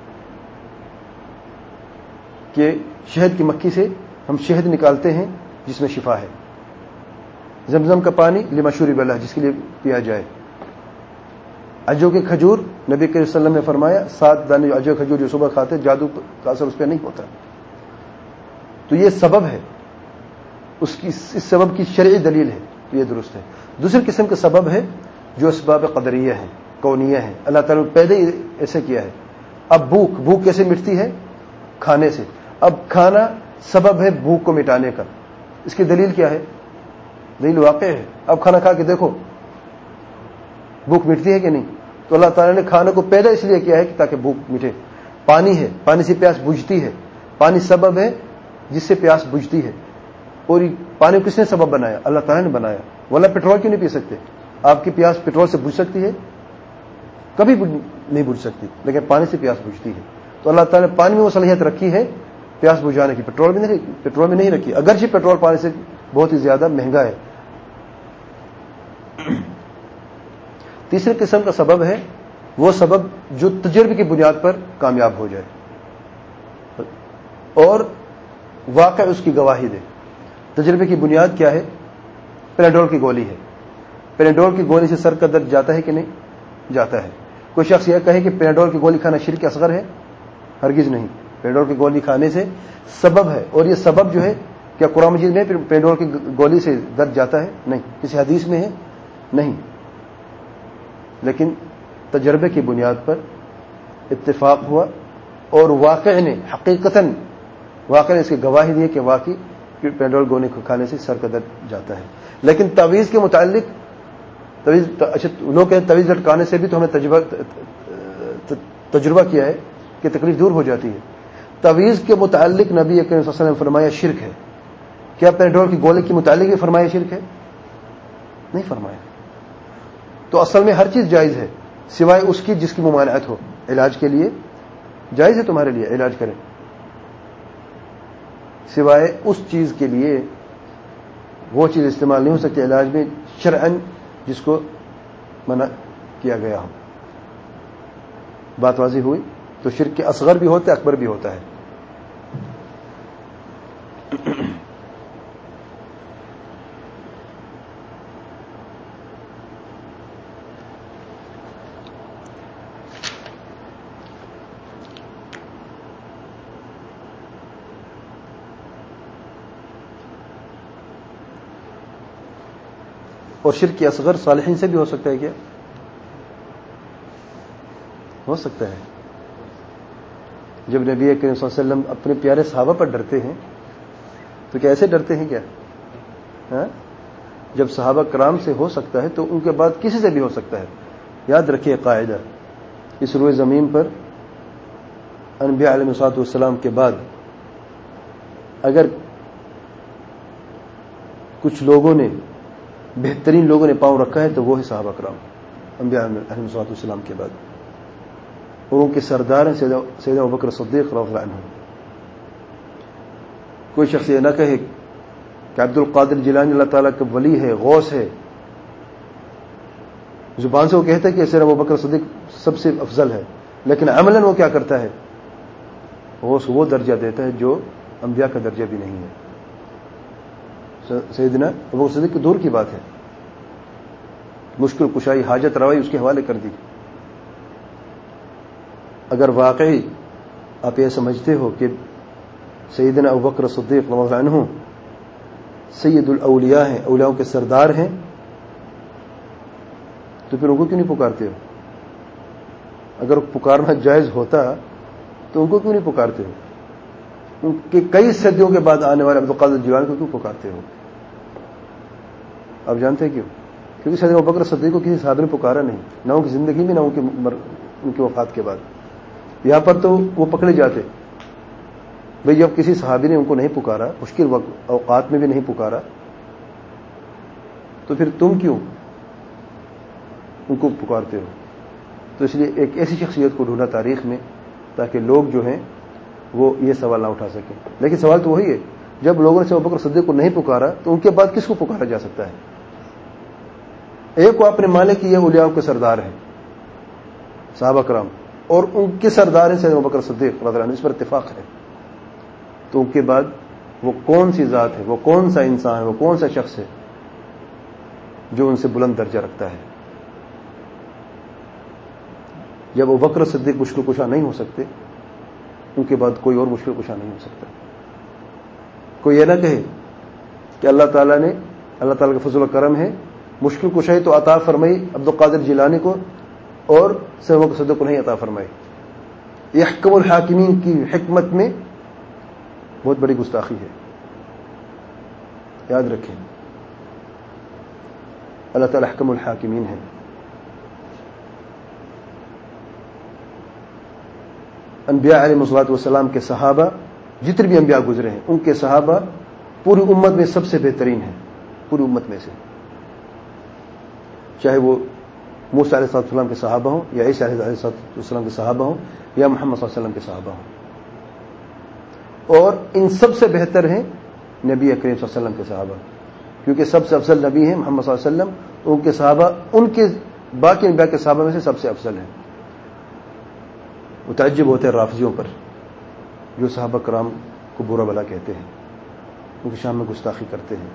کہ شہد کی مکھی سے ہم شہد نکالتے ہیں جس میں شفا ہے. زمزم کا پانی لما شرب لہ، جس کے لیے پیا جائے. عجو کے کھجور، نبی کریم صلی اللہ علیہ وسلم نے فرمایا 7 دانے عجو کھجور جو صبح کھاتے جادو کا اثر اس پہ نہیں ہوتا. تو یہ سبب ہے، اس سبب کی شرعی دلیل ہے، تو یہ درست ہے. دوسری قسم کا سبب ہے جو اسباب قدریہ ہیں، کونیہ ہیں. اللہ تعالیٰ نے پہلے ہی ایسے کیا ہے. اب بھوک کیسے مٹتی ہے؟ کھانے سے. اب کھانا سبب ہے بھوک کو مٹانے کا. اس کی دلیل کیا ہے؟ دلیل واقع ہے. اب کھانا کھا کے دیکھو بھوک مٹتی ہے کہ نہیں. تو اللہ تعالیٰ نے کھانے کو پیدا اس لیے کیا ہے کہ تاکہ بھوک مٹے. پانی ہے، پانی سے پیاس بجھتی ہے. پانی سبب ہے جس سے پیاس بجھتی ہے. اور پانی کو کس نے سبب بنایا؟ اللہ تعالیٰ نے بنایا. ورنہ پیٹرول کیوں نہیں پی سکتے؟ آپ کی پیاس پیٹرول سے بجھ سکتی ہے؟ کبھی نہیں بجھ سکتی، لیکن پانی سے پیاس بجھتی ہے. تو اللہ تعالیٰ نے پانی میں وہ صلاحیت رکھی ہے پیاس بجھانے کی، پیٹرول میں نہیں رکھی. اگرچہ پیٹرول پانی سے بہت ہی زیادہ مہنگا ہے. تیسری قسم کا سبب ہے وہ سبب جو تجربے کی بنیاد پر کامیاب ہو جائے اور واقع اس کی گواہی دے. تجربے کی بنیاد کیا ہے؟ پیناڈول کی گولی ہے. پیناڈول کی گولی سے سر کا درد جاتا ہے کہ نہیں؟ جاتا ہے. کوئی شخص یہ کہے کہ پیناڈول کی گولی کھانا شرک اصغر ہے؟ ہرگز نہیں. پیناڈول کی گولی کھانے سے سبب ہے، اور یہ سبب جو ہے کیا قرآن مجید میں پیناڈول کی گولی سے درد جاتا ہے؟ نہیں. کسی حدیث میں ہے؟ نہیں. لیکن تجربے کی بنیاد پر اتفاق ہوا اور واقع نے حقیقتاً اس کی گواہی دی کہ واقعی پیناڈول گولی کو کھانے سے سر کا درد جاتا ہے. لیکن تعویذ کے متعلق لوگ کہتے ہیں تعویذ لٹکانے سے بھی تو ہمیں تجربہ کیا ہے کہ تکلیف دور ہو جاتی ہے. تعویذ کے متعلق نبی کریم صلی اللہ علیہ وسلم نے فرمایا شرک ہے. کیا پیناڈول کی گولی کے متعلق بھی فرمایا شرک ہے؟ نہیں فرمایا. تو اصل میں ہر چیز جائز ہے سوائے اس کی جس کی ممانعت ہو. علاج کے لیے جائز ہے تمہارے لیے علاج کریں، سوائے اس چیز کے لیے وہ چیز استعمال نہیں ہو سکتی علاج میں شرعاً جس کو منع کیا گیا ہو. بات واضح ہوئی؟ تو شرک کے اصغر بھی ہوتا ہے، اکبر بھی ہوتا ہے. اور شرک کی اصغر صالحین سے بھی ہو سکتا ہے کیا؟ ہو سکتا ہے. جب نبی کریم صلی اللہ علیہ وسلم اپنے پیارے صحابہ پر ڈرتے ہیں تو کیا ایسے ڈرتے ہیں کیا؟ جب صحابہ کرام سے ہو سکتا ہے تو ان کے بعد کسی سے بھی ہو سکتا ہے. یاد رکھیے قاعدہ، اس روئے زمین پر انبیاء علیہ الصلوۃ والسلام کے بعد اگر کچھ لوگوں نے، بہترین لوگوں نے پاؤں رکھا ہے تو وہ ہے صحابہ کرام انبیاء علیہ الصلوۃ والسلام کے بعد. اور ان کے سردار ہیں سیدنا ابوبکر صدیق رضی اللہ عنہ. کوئی شخص یہ نہ کہے کہ عبد القادر جیلانی اللہ تعالیٰ کا ولی ہے، غوث ہے، زبان سے وہ کہتا ہے کہ سیدنا ابوبکر صدیق سب سے افضل ہے، لیکن عملاً وہ کیا کرتا ہے؟ غوث وہ درجہ دیتا ہے جو انبیاء کا درجہ بھی نہیں ہے. سیدنا ابوبکر صدیق کی دور کی بات ہے، مشکل کشائی، حاجت روائی اس کے حوالے کر دی. اگر واقعی آپ یہ سمجھتے ہو کہ سیدنا ابوبکر صدیق رضی اللہ عنہ سید الاولیاء ہیں، اولیاءوں کے سردار ہیں، تو پھر ان کو کیوں نہیں پکارتے ہو؟ اگر پکارنا جائز ہوتا تو ان کو کیوں نہیں پکارتے ہو؟ ان کے کئی صدیوں کے بعد آنے والے عبد القادر جیلانی کو کیوں پکارتے ہو؟ آپ جانتے ہیں کیوں؟ کیونکہ سیدنا ابوبکر صدیق کو کسی صحابی نے پکارا نہیں، نہ ان کی زندگی میں، نہ ان کی وفات کے بعد. یہاں پر تو وہ پکڑے جاتے بھئی جب کسی صحابی نے ان کو نہیں پکارا، مشکل اوقات میں بھی نہیں پکارا، تو پھر تم کیوں ان کو پکارتے ہو؟ تو اس لیے ایک ایسی شخصیت کو ڈھونڈا تاریخ میں تاکہ لوگ جو ہیں وہ یہ سوال نہ اٹھا سکیں. لیکن سوال تو وہی ہے، جب لوگوں نے ابوبکر صدیق کو نہیں پکارا تو ان کے بعد کس کو پکارا جا سکتا ہے؟ ایک کو اپنے مالک یہ اولیاء کے سردار ہیں صحابہ کرام، اور ان کے سردار ہیں سیدنا ابوبکر صدیق رضی اللہ عنہ، اس پر اتفاق ہے. تو ان کے بعد وہ کون سی ذات ہے، وہ کون سا انسان ہے، وہ کون سا شخص ہے جو ان سے بلند درجہ رکھتا ہے؟ جب ابوبکر صدیق مشکل کشا نہیں ہو سکتے، ان کے بعد کوئی اور مشکل کشا نہیں ہو سکتا. کوئی یہ نہ کہے کہ اللہ تعالیٰ کا فضل و کرم ہے، مشکل کشائی تو عطا فرمائی عبد القادر جیلانی کو اور سیدنا ابوبکر صدیق کو نہیں عطا فرمائی. یہ احکم الحاکمین کی حکمت میں بہت بڑی گستاخی ہے، یاد رکھیں. اللہ تعالیٰ احکم الحاکمین ہے. انبیاء علیہ الصلوۃ والسلام کے صحابہ، جتنے بھی انبیاء گزرے ہیں ان کے صحابہ پوری امت میں سب سے بہترین ہیں، پوری امت میں سے، چاہے وہ موسیٰ علیہ السلام کے صحابہ ہوں یا عیسیٰ علیہ السلام کے صحابہ ہوں یا محمد صلی اللہ علیہ وسلم کے صحابہ ہوں. اور ان سب سے بہتر ہیں نبی اکرم صلی اللہ علیہ وسلم کے صحابہ، کیونکہ سب سے افضل نبی ہیں محمد صلی اللہ علیہ وسلم، تو ان کے صحابہ ان کے باقی انبیاء کے صحابہ میں سے سب سے افضل ہیں. متعجب ہوتے ہیں رافضیوں پر جو صحابہ کرام کو برا بلا کہتے ہیں، ان کی شان میں گستاخی کرتے ہیں.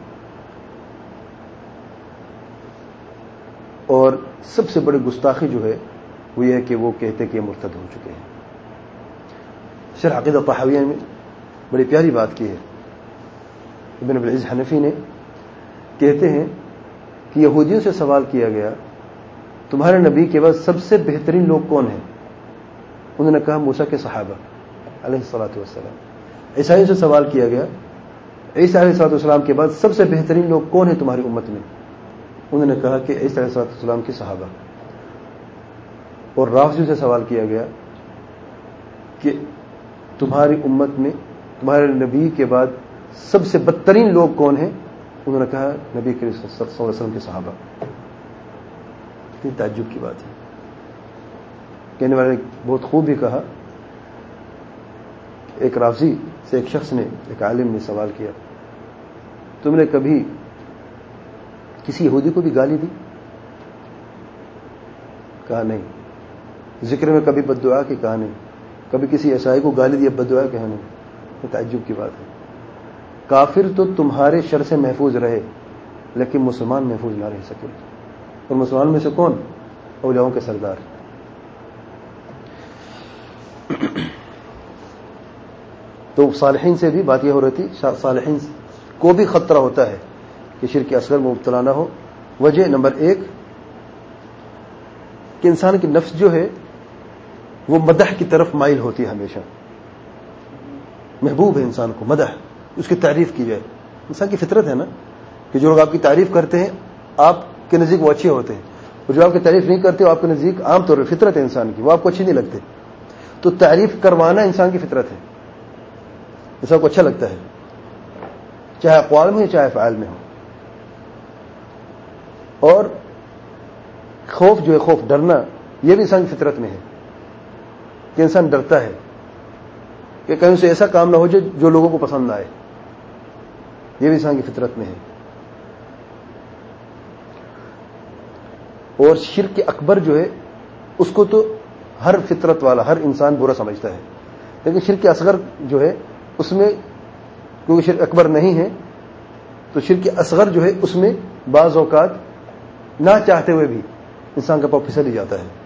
اور سب سے بڑی گستاخی جو ہے وہ یہ ہے کہ وہ کہتے کہ یہ مرتد ہو چکے ہیں. شرح عقیدہ طحاویہ میں بڑی پیاری بات کی ہے. ابن ابی العز حنفی نے کہتے ہیں کہ یہودیوں سے سوال کیا گیا تمہارے نبی کے بعد سب سے بہترین لوگ کون ہیں؟ انہوں نے کہا موسیٰ کے صحابہ علیہ الصلوۃ والسلام. عیسائیوں سے سوال کیا گیا عیسیٰ علیہ الصلوۃ والسلام کے بعد سب سے بہترین لوگ کون ہیں تمہاری امت میں؟ انہوں نے کہا کہ عیسیٰ علیہ الصلوۃ والسلام کے صحابہ. اور رافضیوں سے سوال کیا گیا کہ تمہاری امت میں تمہارے نبی کے بعد سب سے بدترین لوگ کون ہیں؟ انہوں نے کہا نبی کریم صلی اللہ علیہ وسلم کے صحابہ. اتنی تعجب کی بات ہے. کہنے والے نے بہت خوب ہی کہا، ایک رافضی سے ایک شخص نے، ایک عالم نے سوال کیا تم نے کبھی کسی یہودی کو بھی گالی دی؟ کہا نہیں. ذکر میں کبھی بد دعا کی؟ کہا نہیں. کبھی کسی عیسائی کو گالی دی بد دعا؟ کہا نہیں. یہ تعجب کی بات ہے. کافر تو تمہارے شر سے محفوظ رہے لیکن مسلمان محفوظ نہ رہ سکے. اور مسلمان میں سے کون؟ اولیاءوں کے سردار. تو صالحین سے بھی بات یہ ہو رہی تھی، صالحین کو بھی خطرہ ہوتا ہے کہ شرک اصغر میں مبتلا نہ ہو. وجہ نمبر 1 کہ انسان کی نفس جو ہے وہ مدح کی طرف مائل ہوتی ہے ہمیشہ. محبوب ہے انسان کو مدح، اس کی تعریف کی جائے. انسان کی فطرت ہے نا کہ جو لوگ آپ کی تعریف کرتے ہیں آپ کے نزدیک وہ اچھے ہوتے ہیں، اور جو آپ کی تعریف نہیں کرتے وہ آپ کے نزدیک عام طور پر فطرت ہے انسان کی، وہ آپ کو اچھی نہیں لگتے. تو تعریف کروانا انسان کی فطرت ہے، انسان کو اچھا لگتا ہے، چاہے اقوال میں ہو چاہے افعال میں ہو. اور خوف جو ہے، خوف ڈرنا، یہ بھی انسان کی فطرت میں ہے کہ انسان ڈرتا ہے کہ کہیں سے ایسا کام نہ ہو جائے جو لوگوں کو پسند نہ آئے. یہ بھی انسان کی فطرت میں ہے. اور شرک اکبر جو ہے اس کو تو ہر فطرت والا، ہر انسان برا سمجھتا ہے، لیکن شرک اصغر جو ہے اس میں کیونکہ شرک اکبر نہیں ہے تو شرک اصغر جو ہے اس میں بعض اوقات نہ چاہتے ہوئے بھی انسان کا پاؤں پھسل ہی جاتا ہے.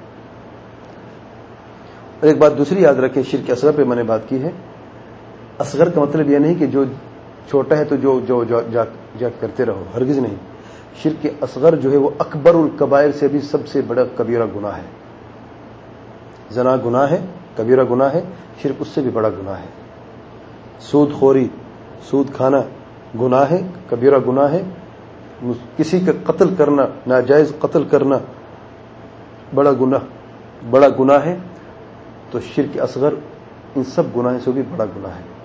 اور ایک بات دوسری یاد رکھیں، شرک اصغر پہ میں نے بات کی ہے، اصغر کا مطلب یہ نہیں کہ جو چھوٹا ہے تو جو جا کرتے رہو، ہرگز نہیں. شرک اصغر جو ہے وہ اکبر الکبائر سے بھی سب سے بڑا کبیرہ گناہ ہے. زنا گناہ ہے، کبیرہ گناہ ہے، شرک اس سے بھی بڑا گناہ ہے. سود خوری، سود کھانا گناہ ہے، کبیرہ گناہ ہے. کسی کا قتل کرنا، ناجائز قتل کرنا بڑا گناہ ہے. تو شرک اصغر ان سب گناہوں سے بھی بڑا گناہ ہے.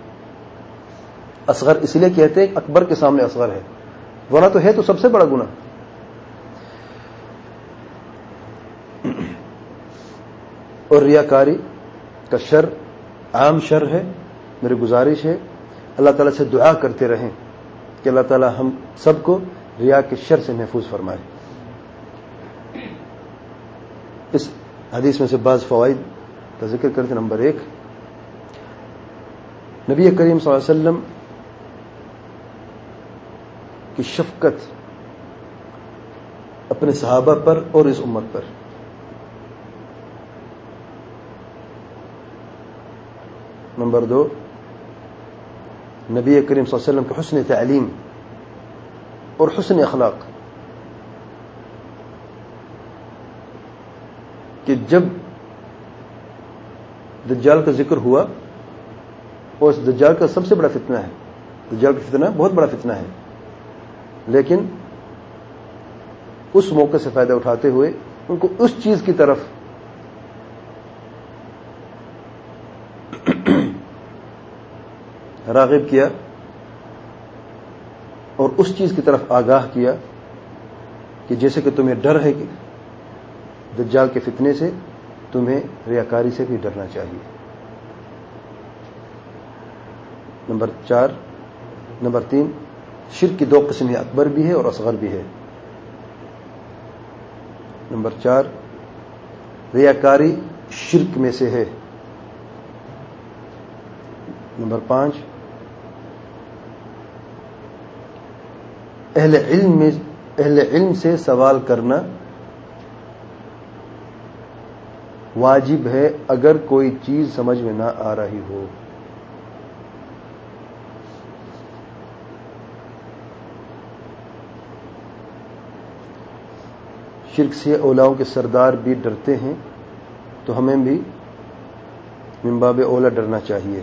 اصغر اس لیے کہتے ہیں اکبر کے سامنے اصغر ہے، ورنہ تو ہے تو سب سے بڑا گناہ. اور ریاکاری کا شر عام شر ہے. میری گزارش ہے اللہ تعالیٰ سے دعا کرتے رہیں کہ اللہ تعالیٰ ہم سب کو ریا کے شر سے محفوظ فرمائے. اس حدیث میں سے بعض فوائد کا ذکر کرتے. نمبر 1، نبی کریم صلی اللہ علیہ وسلم کی شفقت اپنے صحابہ پر اور اس امت پر. نمبر 2، نبی کریم صلی اللہ علیہ وسلم کی حسن تعلیم اور حسن اخلاق، کہ جب دجال کا ذکر ہوا، اور اس دجال کا سب سے بڑا فتنہ ہے، دجال کا فتنہ بہت بڑا فتنہ ہے، لیکن اس موقع سے فائدہ اٹھاتے ہوئے ان کو اس چیز کی طرف راغب کیا اور اس چیز کی طرف آگاہ کیا کہ جیسے کہ تمہیں ڈر ہے کہ دجال کے فتنے سے، تمہیں ریاکاری سے بھی ڈرنا چاہیے. نمبر 3، شرک کی 2 قسم ہیں، اکبر بھی ہے اور اصغر بھی ہے. نمبر 4، ریاکاری شرک میں سے ہے. نمبر 5، اہل علم سے سوال کرنا واجب ہے اگر کوئی چیز سمجھ میں نہ آ رہی ہو. شرک سے اولیاءوں کے سردار بھی ڈرتے ہیں تو ہمیں بھی من باب اولا ڈرنا چاہیے.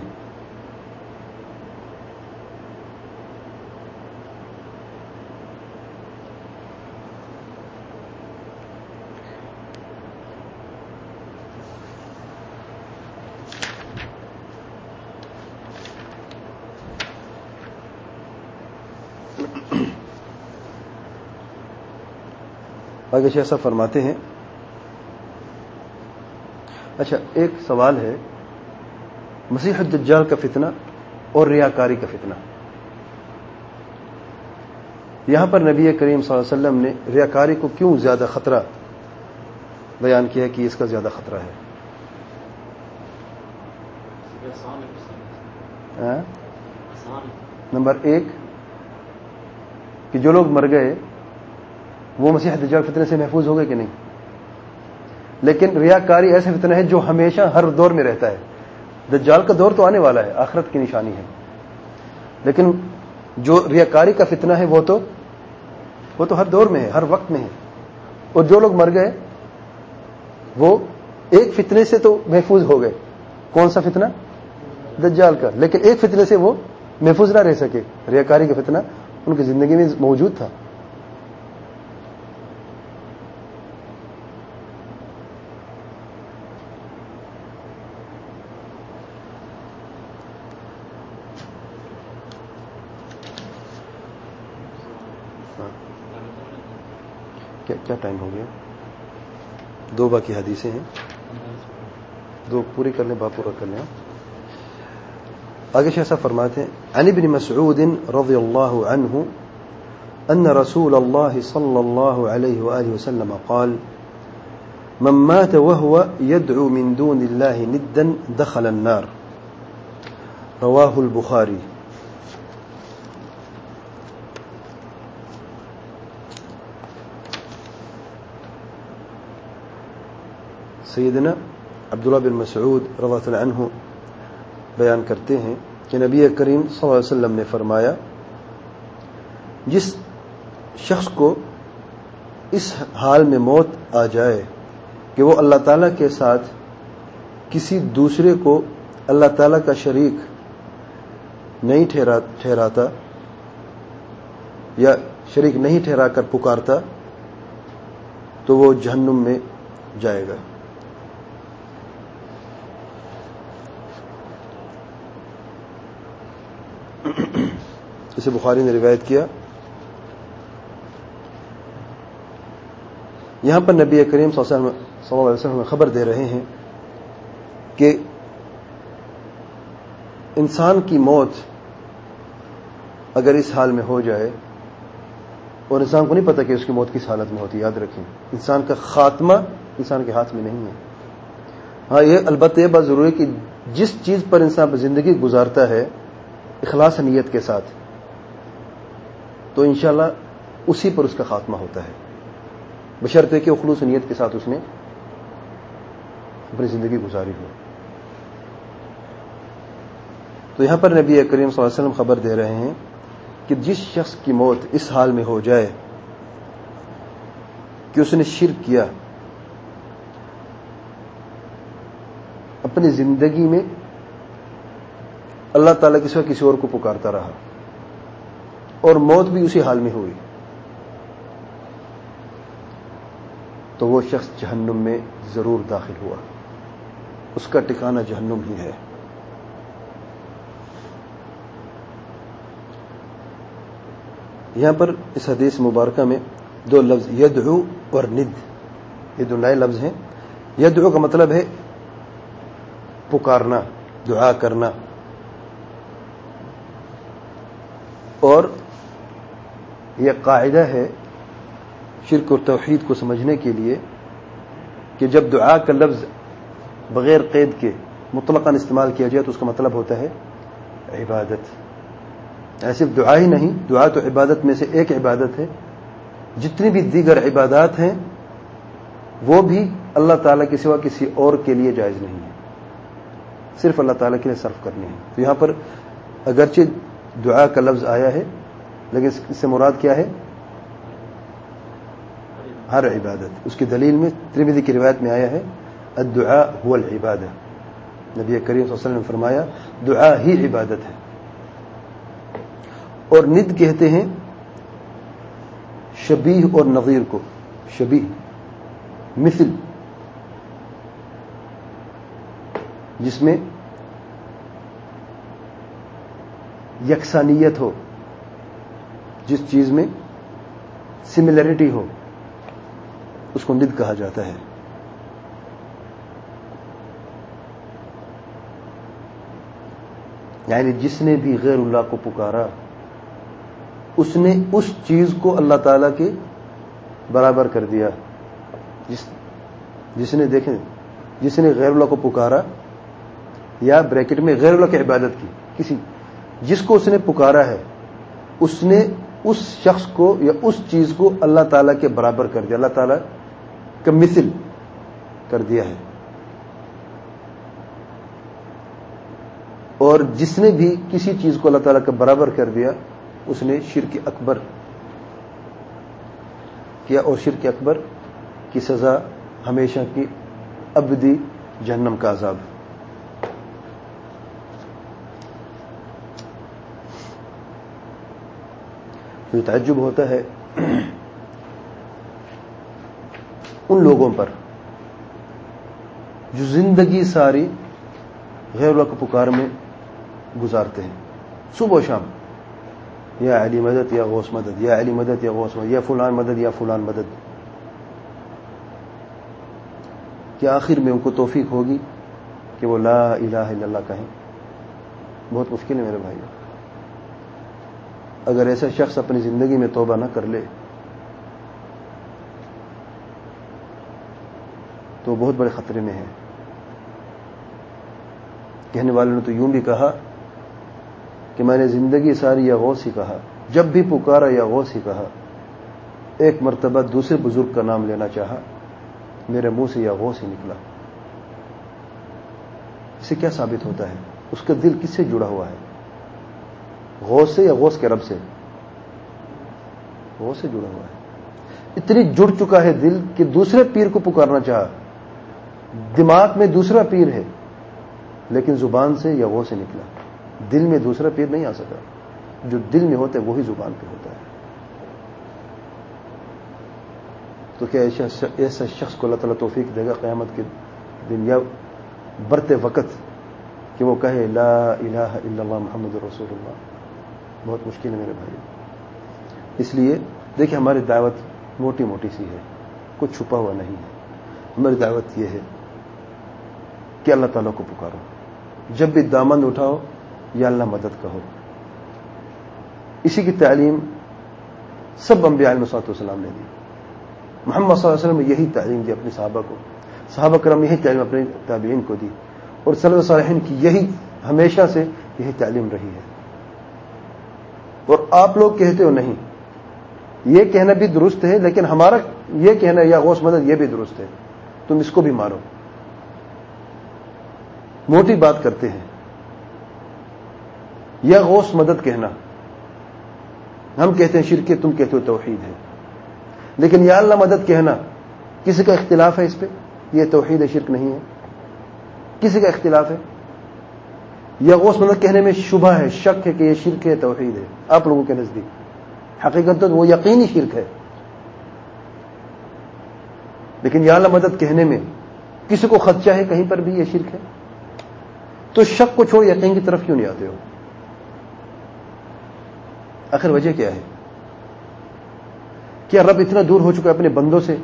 آگے شیخ صاحب فرماتے ہیں. اچھا، ایک سوال ہے، مسیح الدجال کا فتنہ اور ریاکاری کا فتنہ. یہاں پر نبی کریم صلی اللہ علیہ وسلم نے ریاکاری کو کیوں زیادہ خطرہ بیان کیا کہ اس کا زیادہ خطرہ ہے؟ نمبر 1 کہ جو لوگ مر گئے وہ مسیح دجال فتنے سے محفوظ ہو گئے کہ نہیں، لیکن ریاکاری ایسا فتنہ ہے جو ہمیشہ ہر دور میں رہتا ہے. دجال کا دور تو آنے والا ہے، آخرت کی نشانی ہے، لیکن جو ریاکاری کا فتنہ ہے وہ تو ہر دور میں ہے، ہر وقت میں ہے. اور جو لوگ مر گئے وہ ایک فتنے سے تو محفوظ ہو گئے. کون سا فتنہ؟ دجال کا. لیکن ایک فتنے سے وہ محفوظ نہ رہ سکے. ریاکاری کا فتنہ ان کی زندگی میں موجود تھا. کیا ٹائم ہو گیا؟ 2 باقی حدیثیں ہیں، 2 پوری کر لیں، با پورا کر لیں. آگے شیخ صاحب فرماتے ہیں عن ابن مسعود رضی اللہ عنہ ان رسول اللہ صلی اللہ علیہ وآلہ وسلم قال من مات وهو يدعو من دون الله ندا دخل النار. رواه البخاری. سیدنا عبداللہ بن مسعود رضی اللہ عنہ بیان کرتے ہیں کہ نبی کریم صلی اللہ علیہ وسلم نے فرمایا، جس شخص کو اس حال میں موت آ جائے کہ وہ اللہ تعالیٰ کے ساتھ کسی دوسرے کو اللہ تعالیٰ کا شریک نہیں ٹھہراتا یا شریک نہیں ٹھہرا کر پکارتا تو وہ جہنم میں جائے گا. اسے بخاری نے روایت کیا. یہاں پر نبی کریم صلی اللہ علیہ وسلم خبر دے رہے ہیں کہ انسان کی موت اگر اس حال میں ہو جائے، اور انسان کو نہیں پتا کہ اس کی موت کس حالت میں ہوتی، یاد رکھیں انسان کا خاتمہ انسان کے ہاتھ میں نہیں ہے. ہاں یہ البتہ یہ بات ضروری ہے کہ جس چیز پر انسان زندگی گزارتا ہے اخلاص نیت کے ساتھ، تو انشاءاللہ اسی پر اس کا خاتمہ ہوتا ہے، بشرطے کہ خلوص نیت کے ساتھ اس نے اپنی زندگی گزاری ہو. تو یہاں پر نبی کریم صلی اللہ علیہ وسلم خبر دے رہے ہیں کہ جس شخص کی موت اس حال میں ہو جائے کہ اس نے شرک کیا، اپنی زندگی میں اللہ تعالیٰ کے سوا کسی اور کو پکارتا رہا اور موت بھی اسی حال میں ہوئی، تو وہ شخص جہنم میں ضرور داخل ہوا، اس کا ٹھکانہ جہنم ہی ہے. یہاں پر اس حدیث مبارکہ میں دو لفظ یدعو اور ند، یہ دو نئے لفظ ہیں. یدعو کا مطلب ہے پکارنا، دعا کرنا، اور یہ قاعدہ ہے شرک اور توحید کو سمجھنے کے لیے کہ جب دعا کا لفظ بغیر قید کے مطلقاً استعمال کیا جائے تو اس کا مطلب ہوتا ہے عبادت. صرف دعا ہی نہیں، دعا تو عبادت میں سے ایک عبادت ہے، جتنی بھی دیگر عبادات ہیں وہ بھی اللہ تعالیٰ کے سوا کسی اور کے لیے جائز نہیں ہے، صرف اللہ تعالیٰ کے لیے صرف کرنی ہے. تو یہاں پر اگرچہ دعا کا لفظ آیا ہے لیکن اس سے مراد کیا ہے؟ ہر عبادت. اس کی دلیل میں ترمذی کی روایت میں آیا ہے الدعاء هو العبادہ، نبی کریم صلی اللہ علیہ وسلم نے فرمایا دعا ہی عبادت ہے. اور ند کہتے ہیں شبیہ اور نظیر کو، شبیہ مثل، جس میں یکسانیت ہو، جس چیز میں سملیرٹی ہو، اس کو ند کہا جاتا ہے. یعنی جس نے بھی غیر اللہ کو پکارا اس نے اس چیز کو اللہ تعالیٰ کے برابر کر دیا. جس نے دیکھیں، جس نے غیر اللہ کو پکارا یا بریکٹ میں غیر اللہ کی عبادت کی، کسی جس کو اس نے پکارا ہے اس نے اس شخص کو یا اس چیز کو اللہ تعالیٰ کے برابر کر دیا، اللہ تعالیٰ کا مثل کر دیا ہے. اور جس نے بھی کسی چیز کو اللہ تعالیٰ کا برابر کر دیا اس نے شرک اکبر کیا، اور شرک اکبر کی سزا ہمیشہ کی ابدی جہنم کا عذاب. یہ تعجب ہوتا ہے ان لوگوں پر جو زندگی ساری غیر اللہ کو پکار میں گزارتے ہیں، صبح و شام یا علی مدد یا غوث مدد، یا علی مدد یا غوث مدد، یا فلان مدد یا فلان مدد. کیا آخر میں ان کو توفیق ہوگی کہ وہ لا الہ الا اللہ کہیں؟ بہت مشکل ہے میرے بھائی. اگر ایسا شخص اپنی زندگی میں توبہ نہ کر لے تو بہت بڑے خطرے میں ہے. کہنے والوں نے تو یوں بھی کہا کہ میں نے زندگی ساری یا غوث ہی کہا، جب بھی پکارا یا غوث ہی کہا، ایک مرتبہ دوسرے بزرگ کا نام لینا چاہا، میرے منہ سے یا غوث ہی نکلا. اس سے کیا ثابت ہوتا ہے؟ اس کا دل کس سے جڑا ہوا ہے؟ غوث سے یا غوث کے رب سے؟ غوث سے جڑا ہوا ہے. اتنی جڑ چکا ہے دل کہ دوسرے پیر کو پکارنا چاہا، دماغ میں دوسرا پیر ہے لیکن زبان سے یا غوث سے نکلا، دل میں دوسرا پیر نہیں آ سکا. جو دل میں ہوتا ہے وہی زبان پہ ہوتا ہے. تو کیا ایسا شخص کو اللہ تعالیٰ توفیق دے گا قیامت کے دن یا برتے وقت کہ وہ کہے لا الہ الا اللہ محمد رسول اللہ؟ بہت مشکل ہے میرے بھائی. اس لیے دیکھیں ہماری دعوت موٹی موٹی سی ہے, کچھ چھپا ہوا نہیں ہے. ہماری دعوت یہ ہے کہ اللہ تعالیٰ کو پکارو, جب بھی دامن اٹھاؤ یا اللہ مدد کہو. اسی کی تعلیم سب انبیاء علیہ السلام نے دی. محمد صلی اللہ علیہ وسلم نے یہی تعلیم دی اپنے صحابہ کو, صحابہ کرام یہی تعلیم اپنے تابعین کو دی, اور سلف صالحین کی یہی ہمیشہ سے یہی تعلیم رہی ہے. اور آپ لوگ کہتے ہو نہیں, یہ کہنا بھی درست ہے, لیکن ہمارا یہ کہنا یا غوث مدد یہ بھی درست ہے, تم اس کو بھی مارو. موٹی بات کرتے ہیں. یا غوث مدد کہنا, ہم کہتے ہیں شرک ہے, تم کہتے ہو توحید ہے. لیکن یا اللہ مدد کہنا, کسی کا اختلاف ہے اس پہ, یہ توحید ہے شرک نہیں ہے, کسی کا اختلاف ہے. یا غوث مدد کہنے میں شبہ ہے, شک ہے کہ یہ شرک ہے توحید ہے. آپ لوگوں کے نزدیک حقیقت تو وہ یقینی شرک ہے. لیکن یا اللہ مدد کہنے میں کسی کو خدشہ ہے کہیں پر بھی یہ شرک ہے, تو شک کو چھوڑ یقین کی طرف کیوں نہیں آتے ہو؟ آخر وجہ کیا ہے؟ کیا رب اتنا دور ہو چکا ہے اپنے بندوں سے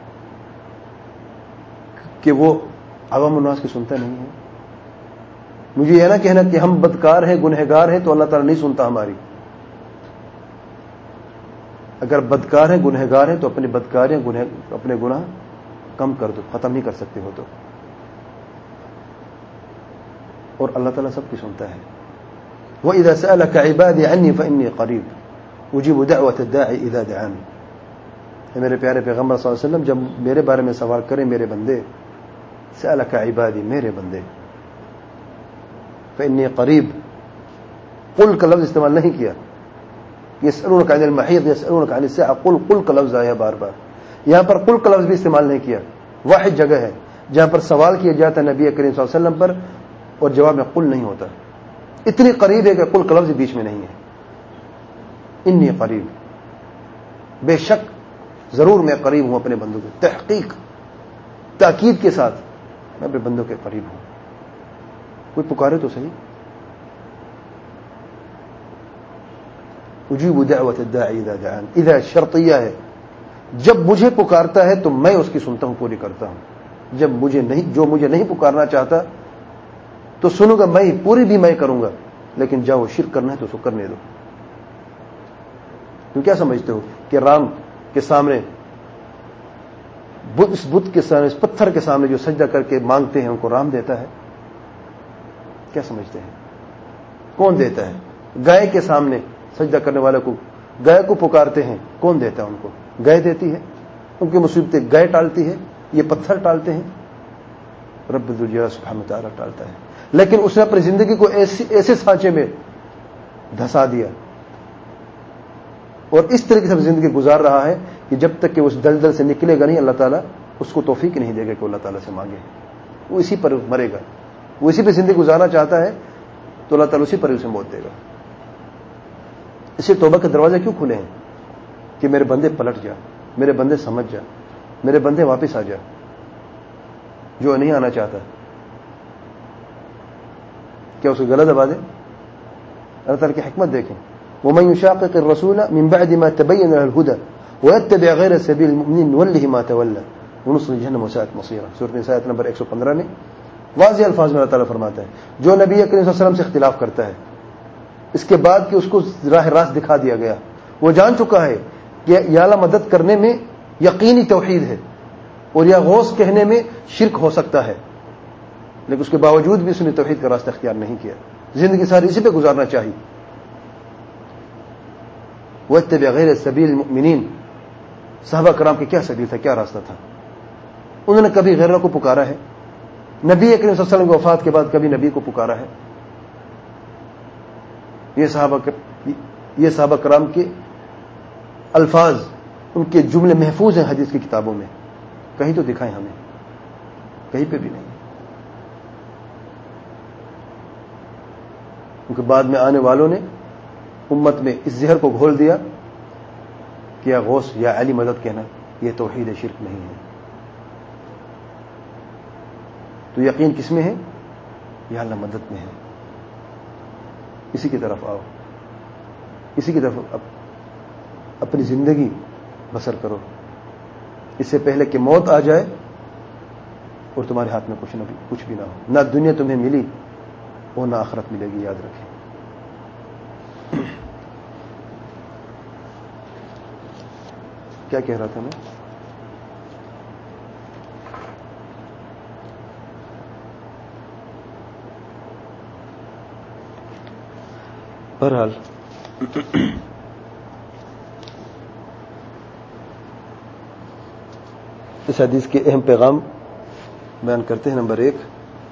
کہ وہ عوام الناس کی سنتا نہیں ہے؟ مجھے یہ نہ کہنا کہ ہم بدکار ہیں, گنہگار ہیں, تو اللہ تعالیٰ نہیں سنتا ہماری. اگر بدکار ہیں, گنہگار ہیں, تو اپنی بدکاریاں اپنے گناہ کم کر دو, ختم نہیں کر سکتے ہو تو. اور اللہ تعالیٰ سب کی سنتا ہے. وَإِذَا سَأَلَكَ عِبَادِي عَنِّي فَإِنِّي قَرِيبٌ أُجِيبُ دَعْوَةَ الدَّاعِ إِذَا دَعَانِ. میرے پیارے پیغمبر صلی اللہ علیہ وسلم جب میرے بارے میں سوال کریں, میرے بندے, سألك عبادی, میرے بندے, فإني قریب, قل کا لفظ استعمال نہیں کیا. یسألونک عن المحیض, یسألونک عن الساعة, قل کا لفظ آیا بار بار. یہاں پر قل کا لفظ بھی استعمال نہیں کیا. واحد جگہ ہے جہاں پر سوال کیا جاتا ہے نبی کریم صلی اللہ علیہ وسلم پر, اور جواب میں قل نہیں ہوتا. اتنی قریب ہے کہ قل کا لفظ بیچ میں نہیں ہے. انی قریب, بے شک ضرور میں قریب ہوں اپنے بندوں کے. تحقیق, تاکید کے ساتھ میں اپنے بندوں کے قریب ہوں. کوئی پکارے تو صحیح. اجیب دعوت الداعی اذا دعان, اذا شرطیہ ہے, جب مجھے پکارتا ہے تو میں اس کی سنتا ہوں, پوری کرتا ہوں. جب جو مجھے نہیں پکارنا چاہتا تو سنوں گا میں, پوری بھی میں کروں گا, لیکن جاؤ شرک کرنا ہے تو اس کو کرنے دو. تم کیا سمجھتے ہو کہ رام کے سامنے, اس بت کے سامنے, اس پتھر کے سامنے جو سجدہ کر کے مانگتے ہیں ان کو رام دیتا ہے؟ کیا سمجھتے ہیں کون دیتا ہے؟ گائے کے سامنے سجدہ کرنے والے کو, گائے کو پکارتے ہیں, کون دیتا ہے ان کو؟ گائے دیتی ہے. ان کی مصیبتیں گائے ٹالتی ہے, یہ پتھر ٹالتے ہیں, رب الجلال سبحانہ وتعالی ٹالتا ہے. لیکن اس نے اپنی زندگی کو ایسے سانچے میں دھسا دیا اور اس طریقے سے زندگی گزار رہا ہے کہ جب تک کہ اس دلدل سے نکلے گا نہیں, اللہ تعالیٰ اس کو توفیق نہیں دے گا کہ اللہ تعالیٰ سے مانگے. وہ اسی پر مرے گا, وہ اسی پہ زندگی گزارنا چاہتا ہے تو اللہ تعالیٰ اسی پر اسے موت دے گا. اسے توبہ کے دروازے کیوں کھلے ہیں کہ میرے بندے پلٹ جا, میرے بندے سمجھ جا, میرے بندے واپس آ جا. جو نہیں آنا چاہتا کیا اس کو غلط دبا دے؟ اللہ تعالیٰ کی حکمت دیکھیں. وَمَن يُشَاقِقِ الرَّسُولَ مِن بَعْدِ مَا تَبَيَّنَ لَهُ الْهُدَى وَيَتَّبِعْ غَيْرَ سَبِيلِ الْمُؤْمِنِينَ نُوَلِّهِ مَا تَوَلَّى وَنُصْلِهِ جَهَنَّمَ وَسَاءَتْ مَصِيرًا. سورۃ النساء آیت نمبر 115 میں واضح الفاظ میں اللہ تعالیٰ فرماتا ہے جو نبی کریم صلی اللہ علیہ وسلم سے اختلاف کرتا ہے اس کے بعد کہ اس کو راہ راست دکھا دیا گیا, وہ جان چکا ہے کہ یا اللہ مدد کرنے میں یقینی توحید ہے اور یا غوث کہنے میں شرک ہو سکتا ہے, لیکن اس کے باوجود بھی اس نے توحید کا راستہ اختیار نہیں کیا. زندگی ساری اسی پہ گزارنا چاہیے. وَاتَّبِعْ غَيْرَ سَبِيلِ الْمُؤْمِنِينَ, صحابہ کرام کے کیا سبیل تھا, کیا راستہ تھا؟ انہوں نے کبھی غیروں کو پکارا ہے؟ نبی کریم صلی اللہ علیہ وسلم کی وفات کے بعد کبھی نبی کو پکارا ہے؟ یہ صحابہ کرام کے الفاظ, ان کے جملے محفوظ ہیں حدیث کی کتابوں میں, کہیں تو دکھائیں ہمیں, کہیں پہ بھی نہیں. کیونکہ بعد میں آنے والوں نے امت میں اس زہر کو گھول دیا کہ یا غوث یا علی مدد کہنا یہ توحید شرک نہیں ہے. تو یقین کس میں ہے؟ یا اللہ مدد میں ہے. اسی کی طرف آؤ. اسی کی طرف اپنی زندگی بسر کرو، اس سے پہلے کہ موت آ جائے اور تمہارے ہاتھ میں کچھ بھی نہ ہو. نہ دنیا تمہیں ملی اور نہ آخرت ملے گی، یاد رکھیں. کیا کہہ رہا تھا میں؟ بہرحال اس حدیث کے اہم پیغام بیان کرتے ہیں. نمبر 1،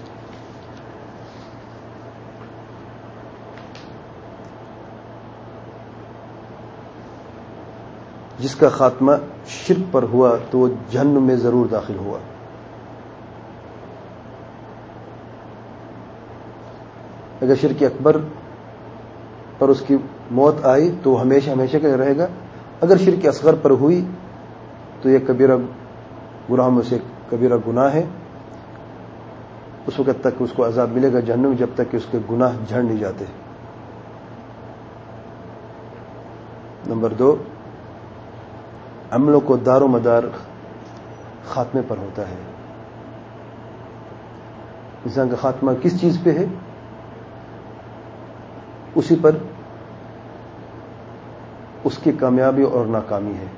جس کا خاتمہ شرک پر ہوا تو وہ جہنم میں ضرور داخل ہوا. اگر شرک اکبر پر اس کی موت آئی تو وہ ہمیشہ ہمیشہ کا رہے گا. اگر شرک اصغر پر ہوئی تو یہ کبیرہ گناہوں میں سے کبیرہ گناہ ہے. اس وقت تک اس کو عذاب ملے گا جہنم، جب تک کہ اس کے گناہ جھڑ نہیں جاتے. نمبر 2، عملوں کو دار و مدار خاتمے پر ہوتا ہے. انسان کا خاتمہ کس چیز پہ ہے، اسی پر اس کی کامیابی اور ناکامی ہے.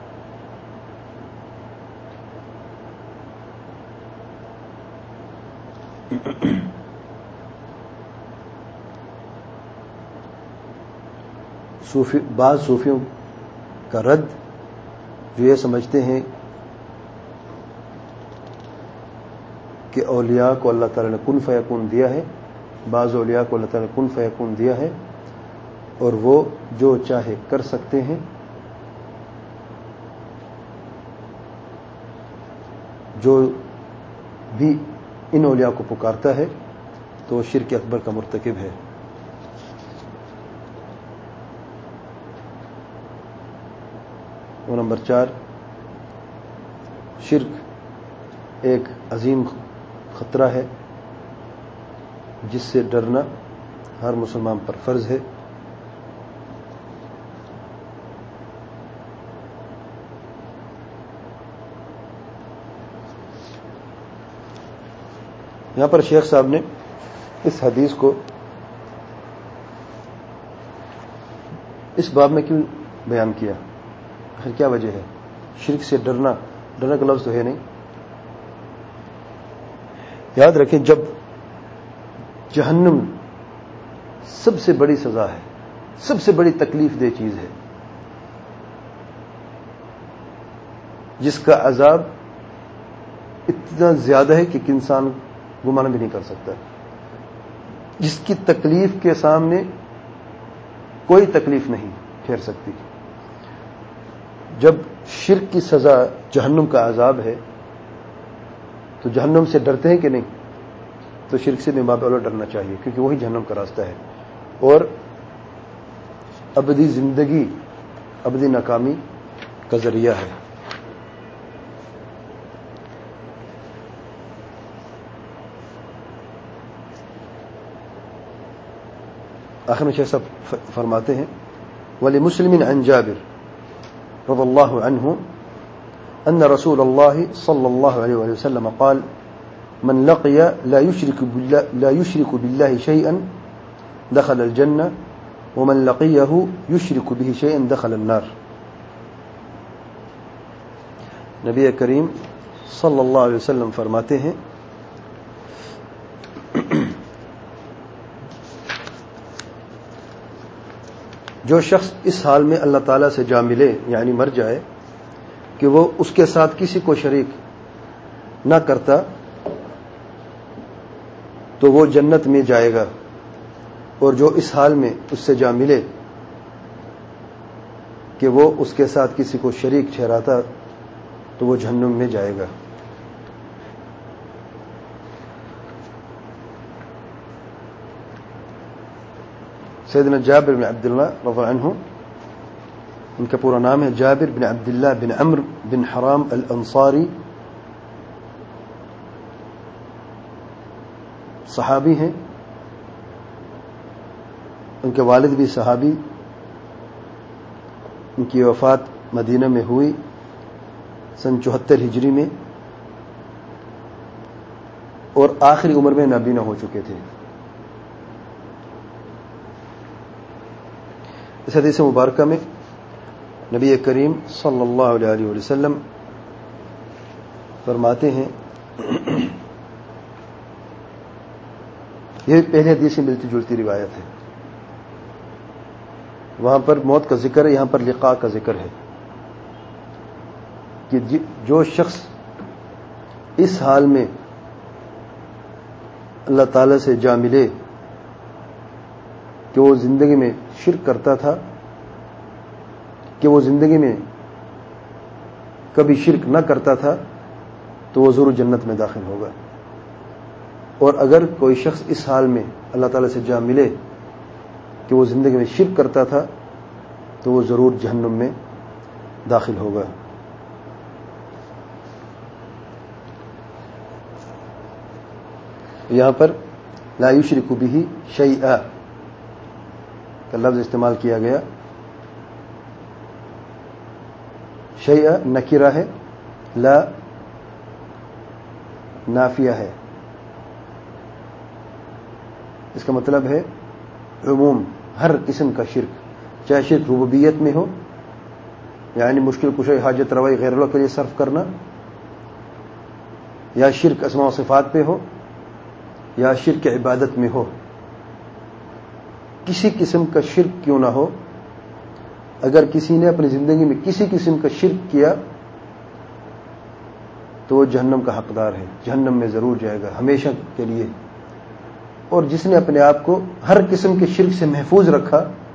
بعض صوفیوں کا رد جو یہ سمجھتے ہیں کہ اولیاء کو اللہ تعالیٰ نے کن فیکون دیا ہے، بعض اولیاء کو اللہ تعالیٰ نے کن فیکون دیا ہے اور وہ جو چاہے کر سکتے ہیں. جو بھی ان اولیاء کو پکارتا ہے تو وہ شرک اکبر کا مرتکب ہے. اور نمبر 4، شرک ایک عظیم خطرہ ہے جس سے ڈرنا ہر مسلمان پر فرض ہے. یہاں پر شیخ صاحب نے اس حدیث کو اس باب میں کیوں بیان کیا؟ کیا وجہ ہے؟ شرک سے ڈرنا کا لفظ تو ہے نہیں. یاد رکھیں، جب جہنم سب سے بڑی سزا ہے، سب سے بڑی تکلیف دہ چیز ہے، جس کا عذاب اتنا زیادہ ہے کہ انسان گمان بھی نہیں کر سکتا، جس کی تکلیف کے سامنے کوئی تکلیف نہیں ٹھہر سکتی. جب شرک کی سزا جہنم کا عذاب ہے تو جہنم سے ڈرتے ہیں کہ نہیں؟ تو شرک سے باب اولا ڈرنا چاہیے، کیونکہ وہی جہنم کا راستہ ہے اور ابدی زندگی، ابدی ناکامی کا ذریعہ ہے. آخر میں شیخ صاحب فرماتے ہیں وَلِمُسْلِمٍ عن جابر رضي الله عنه أن رسول الله صلى الله عليه وسلم قال من لقي لا يشرك بالله شيئا دخل الجنة ومن لقيه يشرك به شيئا دخل النار. نبی کریم صلی اللہ علیہ وسلم فرماتے ہیں جو شخص اس حال میں اللہ تعالیٰ سے جا ملے یعنی مر جائے کہ وہ اس کے ساتھ کسی کو شریک نہ کرتا تو وہ جنت میں جائے گا، اور جو اس حال میں اس سے جا ملے کہ وہ اس کے ساتھ کسی کو شریک ٹھہراتا تو وہ جہنم میں جائے گا. سیدنا جابر بن عبداللہ رضی اللہ عنہ، ان کا پورا نام ہے جابر بن عبداللہ بن عمرو بن حرام الانصاری، صحابی ہیں. ان کے والد بھی صحابی ان کی وفات مدینہ میں ہوئی سن 74 ہجری میں، اور آخری عمر میں نابینا ہو چکے تھے۔ اس حدیث مبارکہ میں نبی کریم صلی اللہ علیہ وسلم فرماتے ہیں، یہ پہلے حدیث سے ملتی جلتی روایت ہے، وہاں پر موت کا ذکر ہے، یہاں پر لقاء کا ذکر ہے کہ جو شخص اس حال میں اللہ تعالی سے جا ملے کہ وہ زندگی میں شرک کرتا تھا، کہ وہ زندگی میں کبھی شرک نہ کرتا تھا، تو وہ ضرور جنت میں داخل ہوگا، اور اگر کوئی شخص اس حال میں اللہ تعالی سے جا ملے کہ وہ زندگی میں شرک کرتا تھا تو وہ ضرور جہنم میں داخل ہوگا۔ یہاں پر لا یشرک بہ شیئا کا لفظ استعمال کیا گیا۔ شیئا نکرہ ہے، لا نافیہ ہے، اس کا مطلب ہے عموم، ہر قسم کا شرک، چاہے شرک ربوبیت میں ہو، یعنی مشکل کشائی حاجت روائی غیر اللہ کے لیے صرف کرنا، یا شرک اسماء و صفات پہ ہو، یا شرک عبادت میں ہو، کسی قسم کا شرک کیوں نہ ہو، اگر کسی نے اپنی زندگی میں کسی قسم کا شرک کیا تو وہ جہنم کا حقدار ہے، جہنم میں ضرور جائے گا ہمیشہ کے لیے۔ اور جس نے اپنے آپ کو ہر قسم کے شرک سے محفوظ رکھا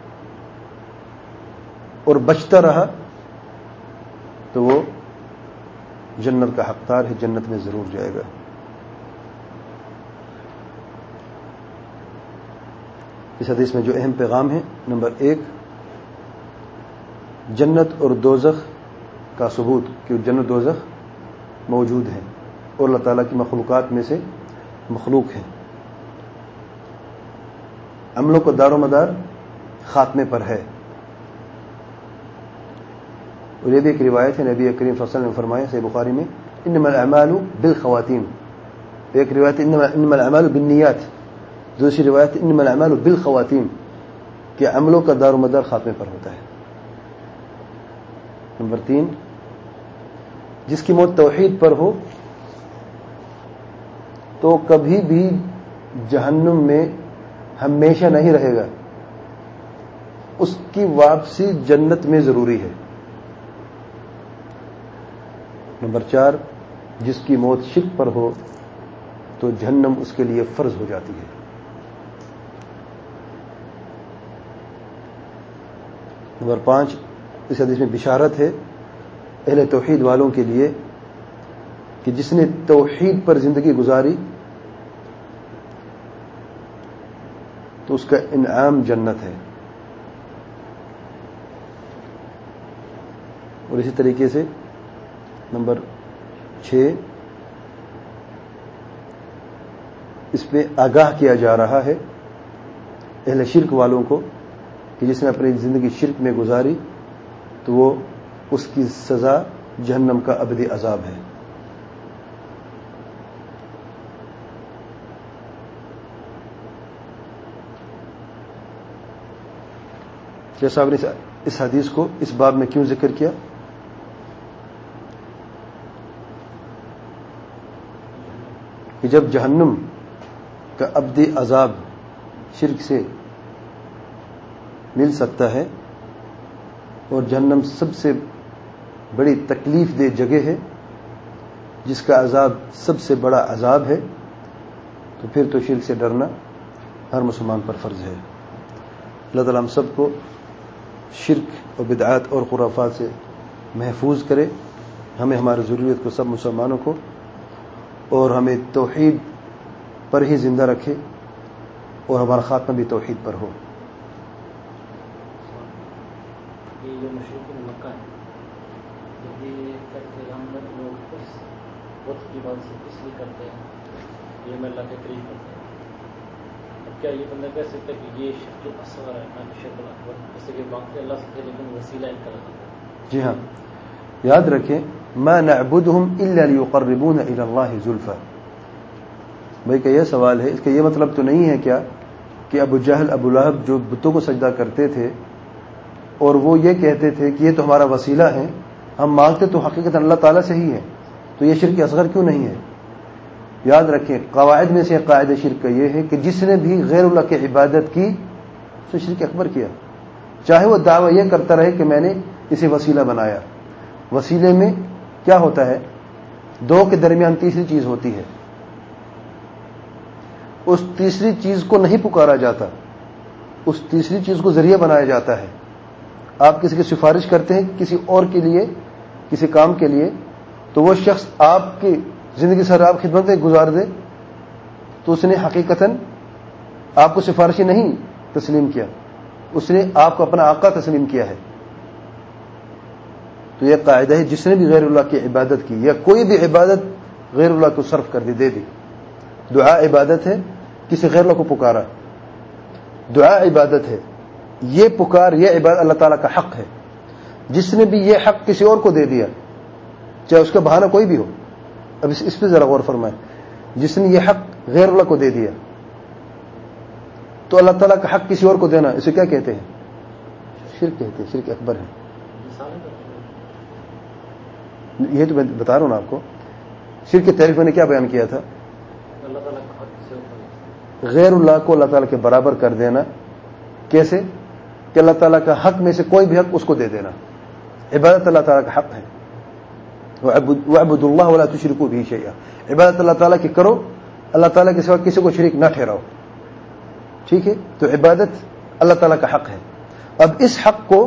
اور بچتا رہا تو وہ جنت کا حقدار ہے، جنت میں ضرور جائے گا۔ اس حدیث میں جو اہم پیغام ہے، نمبر 1، جنت اور دوزخ کا ثبوت کہ جنت دوزخ موجود ہیں اور اللہ تعالیٰ کی مخلوقات میں سے مخلوق ہیں۔ عملوں کا دار و مدار خاتمے پر ہے، اور یہ بھی ایک روایت ہے، نبی کریم صلی اللہ علیہ وسلم نے فرمایا صحیح بخاری میں، انما الاعمال بالخواتیم، ایک روایت انما الاعمال بالنیات، دوسری روایت انما الاعمال بالخواتیم، کہ عملوں کا دار و مدار خاتمے پر ہوتا ہے۔ نمبر 3، جس کی موت توحید پر ہو تو کبھی بھی جہنم میں ہمیشہ نہیں رہے گا، اس کی واپسی جنت میں ضروری ہے۔ نمبر 4، جس کی موت شرک پر ہو تو جہنم اس کے لیے فرض ہو جاتی ہے۔ نمبر 5، اس حدیث میں بشارت ہے اہل توحید والوں کے لیے کہ جس نے توحید پر زندگی گزاری تو اس کا انعام جنت ہے۔ اور اسی طریقے سے نمبر 6، اس پہ آگاہ کیا جا رہا ہے اہل شرک والوں کو کہ جس نے اپنی زندگی شرک میں گزاری تو وہ اس کی سزا جہنم کا ابدی عذاب ہے۔ شیخ صاحب نے اس حدیث کو اس باب میں کیوں ذکر کیا؟ کہ جب جہنم کا ابدی عذاب شرک سے مل سکتا ہے اور جہنم سب سے بڑی تکلیف دہ جگہ ہے جس کا عذاب سب سے بڑا عذاب ہے، تو پھر تو شرک سے ڈرنا ہر مسلمان پر فرض ہے۔ اللہ تعالیٰ ہم سب کو شرک اور بدعات اور خرافات سے محفوظ کرے، ہمیں ہماری ضروریت کو سب مسلمانوں کو، اور ہمیں توحید پر ہی زندہ رکھے اور ہمارا خاتمہ بھی توحید پر ہو۔ یہ جو مشرکین مکہ ہے، یہ کرتے ہم لوگ اس وقت کی بات سے اس لیے کرتے ہیں، یہ میں اللہ کی تعریف کرتے ہیں، کیا یہ بندہ کہہ سکتا ہے کہ یہ شرک اصغر ہے نہ کہ شرک اکبر؟ جیسے کہ مانگتے اللہ سے تھے لیکن وسیلہ ان کا لگا. جی ہاں، یاد رکھیں ما نعبدهم الا ليقربونا الى الله زلفى. بھائی کا یہ سوال ہے، اس کا یہ مطلب تو نہیں ہے کیا کہ ابو جہل ابو لہب جو بتوں کو سجدہ کرتے تھے اور وہ یہ کہتے تھے کہ یہ تو ہمارا وسیلہ ہے، ہم مانگتے تو حقیقت اللہ تعالیٰ سے ہی ہے، تو یہ شرک اصغر کیوں نہیں ہے؟ یاد رکھیں قواعد میں سے قاعدہ شرک کا یہ ہے کہ جس نے بھی غیر اللہ کی عبادت کی اس نے شرک اکبر کیا، چاہے وہ دعویٰ یہ کرتا رہے کہ میں نے اسے وسیلہ بنایا. وسیلے میں کیا ہوتا ہے؟ دو کے درمیان تیسری چیز ہوتی ہے، اس تیسری چیز کو نہیں پکارا جاتا، اس تیسری چیز کو ذریعہ بنایا جاتا ہے. آپ کسی کی سفارش کرتے ہیں کسی اور کے لیے، کسی کام کے لیے، تو وہ شخص آپ کی زندگی سر آپ خدمت میں گزار دے تو اس نے حقیقتاً آپ کو سفارشی نہیں تسلیم کیا، اس نے آپ کو اپنا آقا تسلیم کیا ہے. تو یہ قاعدہ ہے جس نے بھی غیر اللہ کی عبادت کی یا کوئی بھی عبادت غیر اللہ کو صرف کر دی، دے دی. دعا عبادت ہے، کسی غیر اللہ کو پکارا، دعا عبادت ہے، یہ پکار یہ عبادت اللہ تعالیٰ کا حق ہے. جس نے بھی یہ حق کسی اور کو دے دیا، چاہے اس کا بہانہ کوئی بھی ہو، اب اس پہ ذرا غور فرمائیں، جس نے یہ حق غیر اللہ کو دے دیا تو اللہ تعالیٰ کا حق کسی اور کو دینا، اسے کیا کہتے ہیں؟ شرک کہتے ہیں، شرک اکبر ہے. یہ تو میں بتا رہا ہوں نا آپ کو. شرک کی تعریف میں نے کیا بیان کیا تھا؟ اللہ تعالیٰ کا حق کسی اور کو غیر اللہ کو اللہ تعالیٰ کے برابر کر دینا. کیسے؟ کہ اللہ تعالیٰ کا حق میں سے کوئی بھی حق اس کو دے دینا. عبادت اللہ تعالیٰ کا حق ہے، وَاعْبُدُوا اللَّهَ وَلَا تُشْرِكُوا بِهِ شَيْئًا. عبادت اللہ تعالیٰ کی کرو، اللہ تعالیٰ کے سوا کسی کو شریک نہ ٹھہراؤ. ٹھیک ہے، تو عبادت اللہ تعالیٰ کا حق ہے. اب اس حق کو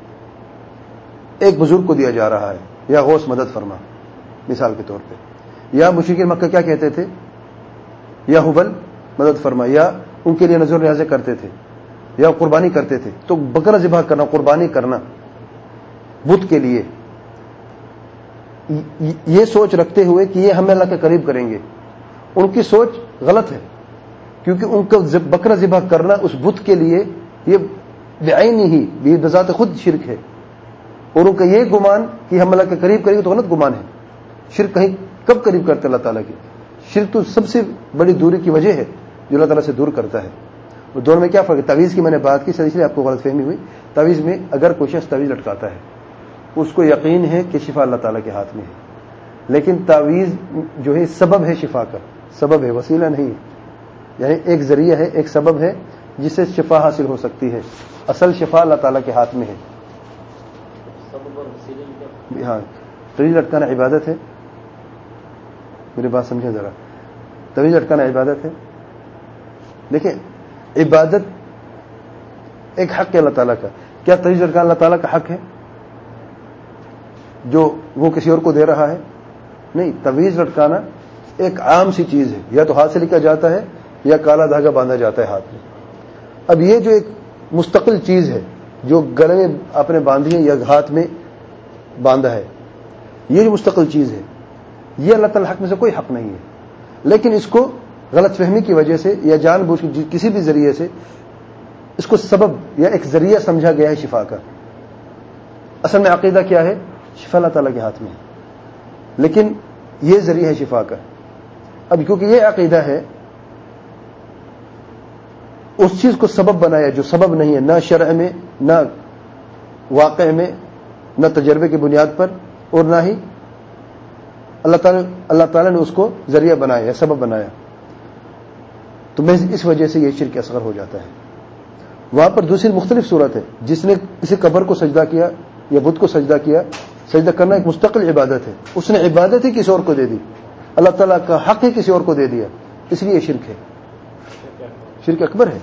ایک بزرگ کو دیا جا رہا ہے، یا غوث مدد فرما مثال کے طور پہ، یا مشرکین مکہ کیا کہتے تھے؟ یا حبل مدد فرما، یا ان کے لیے نذر نیازیں کرتے تھے، یا قربانی کرتے تھے. تو بکرا ذبح کرنا، قربانی کرنا بت کے لیے، یہ سوچ رکھتے ہوئے کہ یہ ہمیں اللہ کے قریب کریں گے، ان کی سوچ غلط ہے. کیونکہ ان کا بکرا ذبح کرنا اس بت کے لیے یہ بعین ہی بذات خود شرک ہے. اور ان کا یہ گمان کہ ہم اللہ کے قریب کریں گے تو غلط گمان ہے. شرک کہیں کب قریب کرتے اللہ تعالیٰ کی؟ شرک تو سب سے بڑی دوری کی وجہ ہے جو اللہ تعالیٰ سے دور کرتا ہے. اور دونوں میں کیا فرق ہے؟ تعویذ کی میں نے بات کی، اس لیے آپ کو غلط فہمی ہوئی. تعویذ میں اگر کوئی شخص تعویذ لٹکاتا ہے اس کو یقین ہے کہ شفا اللہ تعالیٰ کے ہاتھ میں ہے، لیکن تعویذ جو ہے سبب ہے شفا کا، سبب ہے، وسیلہ نہیں ہے. یعنی ایک ذریعہ ہے، ایک سبب ہے جس سے شفا حاصل ہو سکتی ہے. اصل شفا اللہ تعالیٰ کے ہاتھ میں ہے. ہاں، تعویذ لٹکانا عبادت ہے. میری بات سمجھیں ذرا، تعویذ لٹکانا عبادت ہے. دیکھیں، عبادت ایک حق ہے اللہ تعالیٰ کا. کیا تعویذ لٹکانا اللہ تعالیٰ کا حق ہے جو وہ کسی اور کو دے رہا ہے؟ نہیں. تعویذ لٹکانا ایک عام سی چیز ہے، یا تو ہاتھ سے لکھا جاتا ہے یا کالا دھاگا باندھا جاتا ہے ہاتھ میں. اب یہ جو ایک مستقل چیز ہے جو گلے میں آپ نے باندھی ہے یا ہاتھ میں باندھا ہے، یہ جو مستقل چیز ہے یہ اللہ تعالیٰ حق میں سے کوئی حق نہیں ہے. لیکن اس کو غلط فہمی کی وجہ سے یا جان بوجھ کے کسی بھی ذریعے سے اس کو سبب یا ایک ذریعہ سمجھا گیا ہے شفا کا. اصل میں عقیدہ کیا ہے؟ شفا اللہ تعالیٰ کے ہاتھ میں ہے، لیکن یہ ذریعہ ہے شفا کا. اب کیونکہ یہ عقیدہ ہے، اس چیز کو سبب بنایا جو سبب نہیں ہے، نہ شرع میں، نہ واقع میں، نہ تجربے کی بنیاد پر، اور نہ ہی اللہ تعالیٰ نے اس کو ذریعہ بنایا یا سبب بنایا. تو میں اس وجہ سے یہ شرک اصغر ہو جاتا ہے. وہاں پر دوسری مختلف صورت ہے. جس نے کسی قبر کو سجدہ کیا یا بت کو سجدہ کیا، سجدہ کرنا ایک مستقل عبادت ہے. اس نے عبادت ہی کسی اور کو دے دی، اللہ تعالیٰ کا حق ہی کسی اور کو دے دیا، اس لیے یہ شرک ہے، شرک اکبر ہے.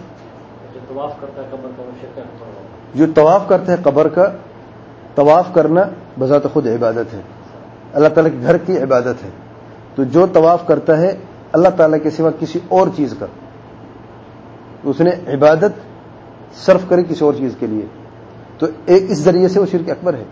جو طواف کرتا ہے قبر کا، طواف کرنا بذات خود عبادت ہے، اللہ تعالیٰ کے گھر کی عبادت ہے. تو جو طواف کرتا ہے اللہ تعالیٰ کے سوا کسی اور چیز کا، اس نے عبادت صرف کری کسی اور چیز کے لیے، تو ایک اس ذریعے سے وہ شرک اکبر ہے.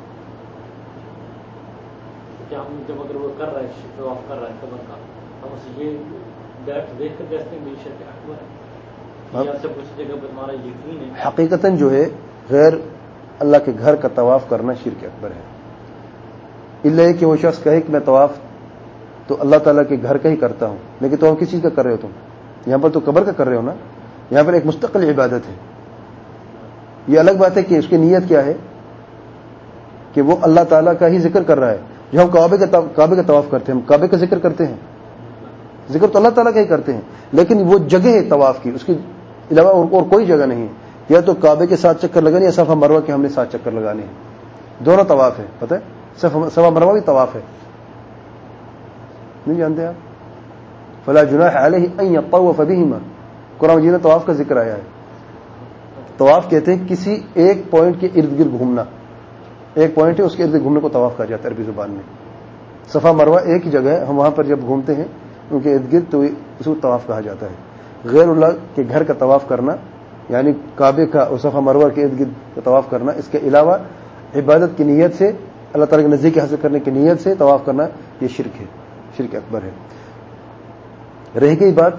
ہم جب اگر وہ کر رہا ہے طواف کر رہا ہے قبر کا، ہم اسے یہ دیکھ کر کہتے ہیں کہ شرک اکبر ہے. حقیقتاً جو ہے غیر اللہ کے گھر کا طواف کرنا شرک اکبر ہے. اللہ کہ وہ شخص کہے کہ میں طواف تو اللہ تعالیٰ کے گھر کا ہی کرتا ہوں, لیکن تو کس چیز کا کر رہے ہو تم؟ یہاں پر تو قبر کا کر رہے ہو نا. یہاں پر ایک مستقل عبادت ہے. یہ الگ بات ہے کہ اس کی نیت کیا ہے کہ وہ اللہ تعالیٰ کا ہی ذکر کر رہا ہے. جو ہم کعبے کا طواف کرتے ہیں, ہم کعبے کا ذکر کرتے ہیں, ذکر تو اللہ تعالیٰ کا ہی کرتے ہیں, لیکن وہ جگہ ہے طواف کی, اس کے علاوہ اور کوئی جگہ نہیں ہے. یا تو کعبے کے 7 چکر لگانے یا صفا مروہ کے ہم نے 7 چکر لگانے ہیں. دونوں طواف ہے, پتہ ہے, صفا مروہ بھی طواف ہے, نہیں جانتے آپ؟ فلا جناح علیہ ان یطوف بہما, قرآن مجید میں طواف کا ذکر آیا ہے. طواف کہتے ہیں کسی ایک پوائنٹ کے ارد گرد گھومنا. ایک پوائنٹ ہے, اس کے ارد گھومنے کو طواف کہا جاتا ہے عربی زبان میں. صفا مروہ ایک ہی جگہ ہے, ہم وہاں پر جب گھومتے ہیں ان کے ارد گرد تو اس کو طواف کہا جاتا ہے. غیر اللہ کے گھر کا طواف کرنا یعنی کعبے کا اور صفا مروہ کے ارد گرد کا طواف کرنا, اس کے علاوہ عبادت کی نیت سے اللہ تعالیٰ کے نزدیکی حاصل کرنے کی نیت سے طواف کرنا, یہ شرک ہے, شرک اکبر ہے. رہ گئی بات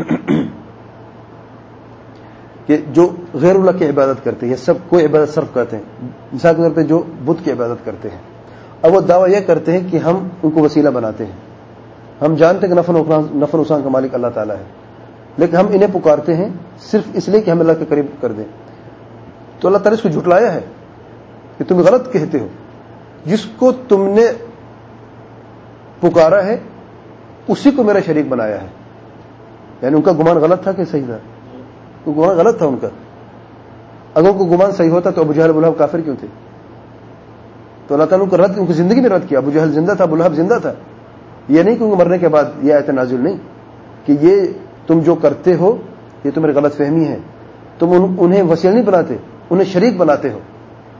کہ جو غیر اللہ کی عبادت کرتے ہیں, یہ سب کوئی عبادت صرف کرتے ہیں. مثال کے طور پہ جو بت کی عبادت کرتے ہیں, اب وہ دعویٰ یہ کرتے ہیں کہ ہم ان کو وسیلہ بناتے ہیں. ہم جانتے ہیں کہ نفع نقصان کا مالک اللہ تعالیٰ ہے, لیکن ہم انہیں پکارتے ہیں صرف اس لیے کہ ہم اللہ کے قریب کر دیں. تو اللہ تعالیٰ اس کو جھٹلایا ہے کہ تم غلط کہتے ہو. جس کو تم نے پکارا ہے اسی کو میرا شریک بنایا ہے. یعنی ان کا گمان غلط تھا کہ صحیح تھا؟ وہ گمان غلط تھا ان کا. اگر ان کو گمان صحیح ہوتا تو ابو جہل ابو لہب کافر کیوں تھے؟ تو اللہ تعالیٰ ان کو زندگی میں رد کیا. ابو جہل زندہ تھا, ابو لہب زندہ تھا. یہ نہیں کہ ان کو مرنے کے بعد یہ آیت نازل نہیں کہ یہ تم جو کرتے ہو یہ تمہاری غلط فہمی ہے, تم انہیں وسیلہ نہیں بناتے, انہیں شریک بناتے ہو.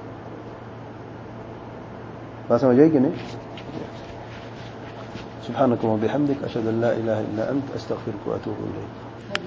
بات سمجھ آئی کہ نہیں؟ سبحانك وبحمدك اشهد ان لا اله الا انت استغفرك واتوب اليك.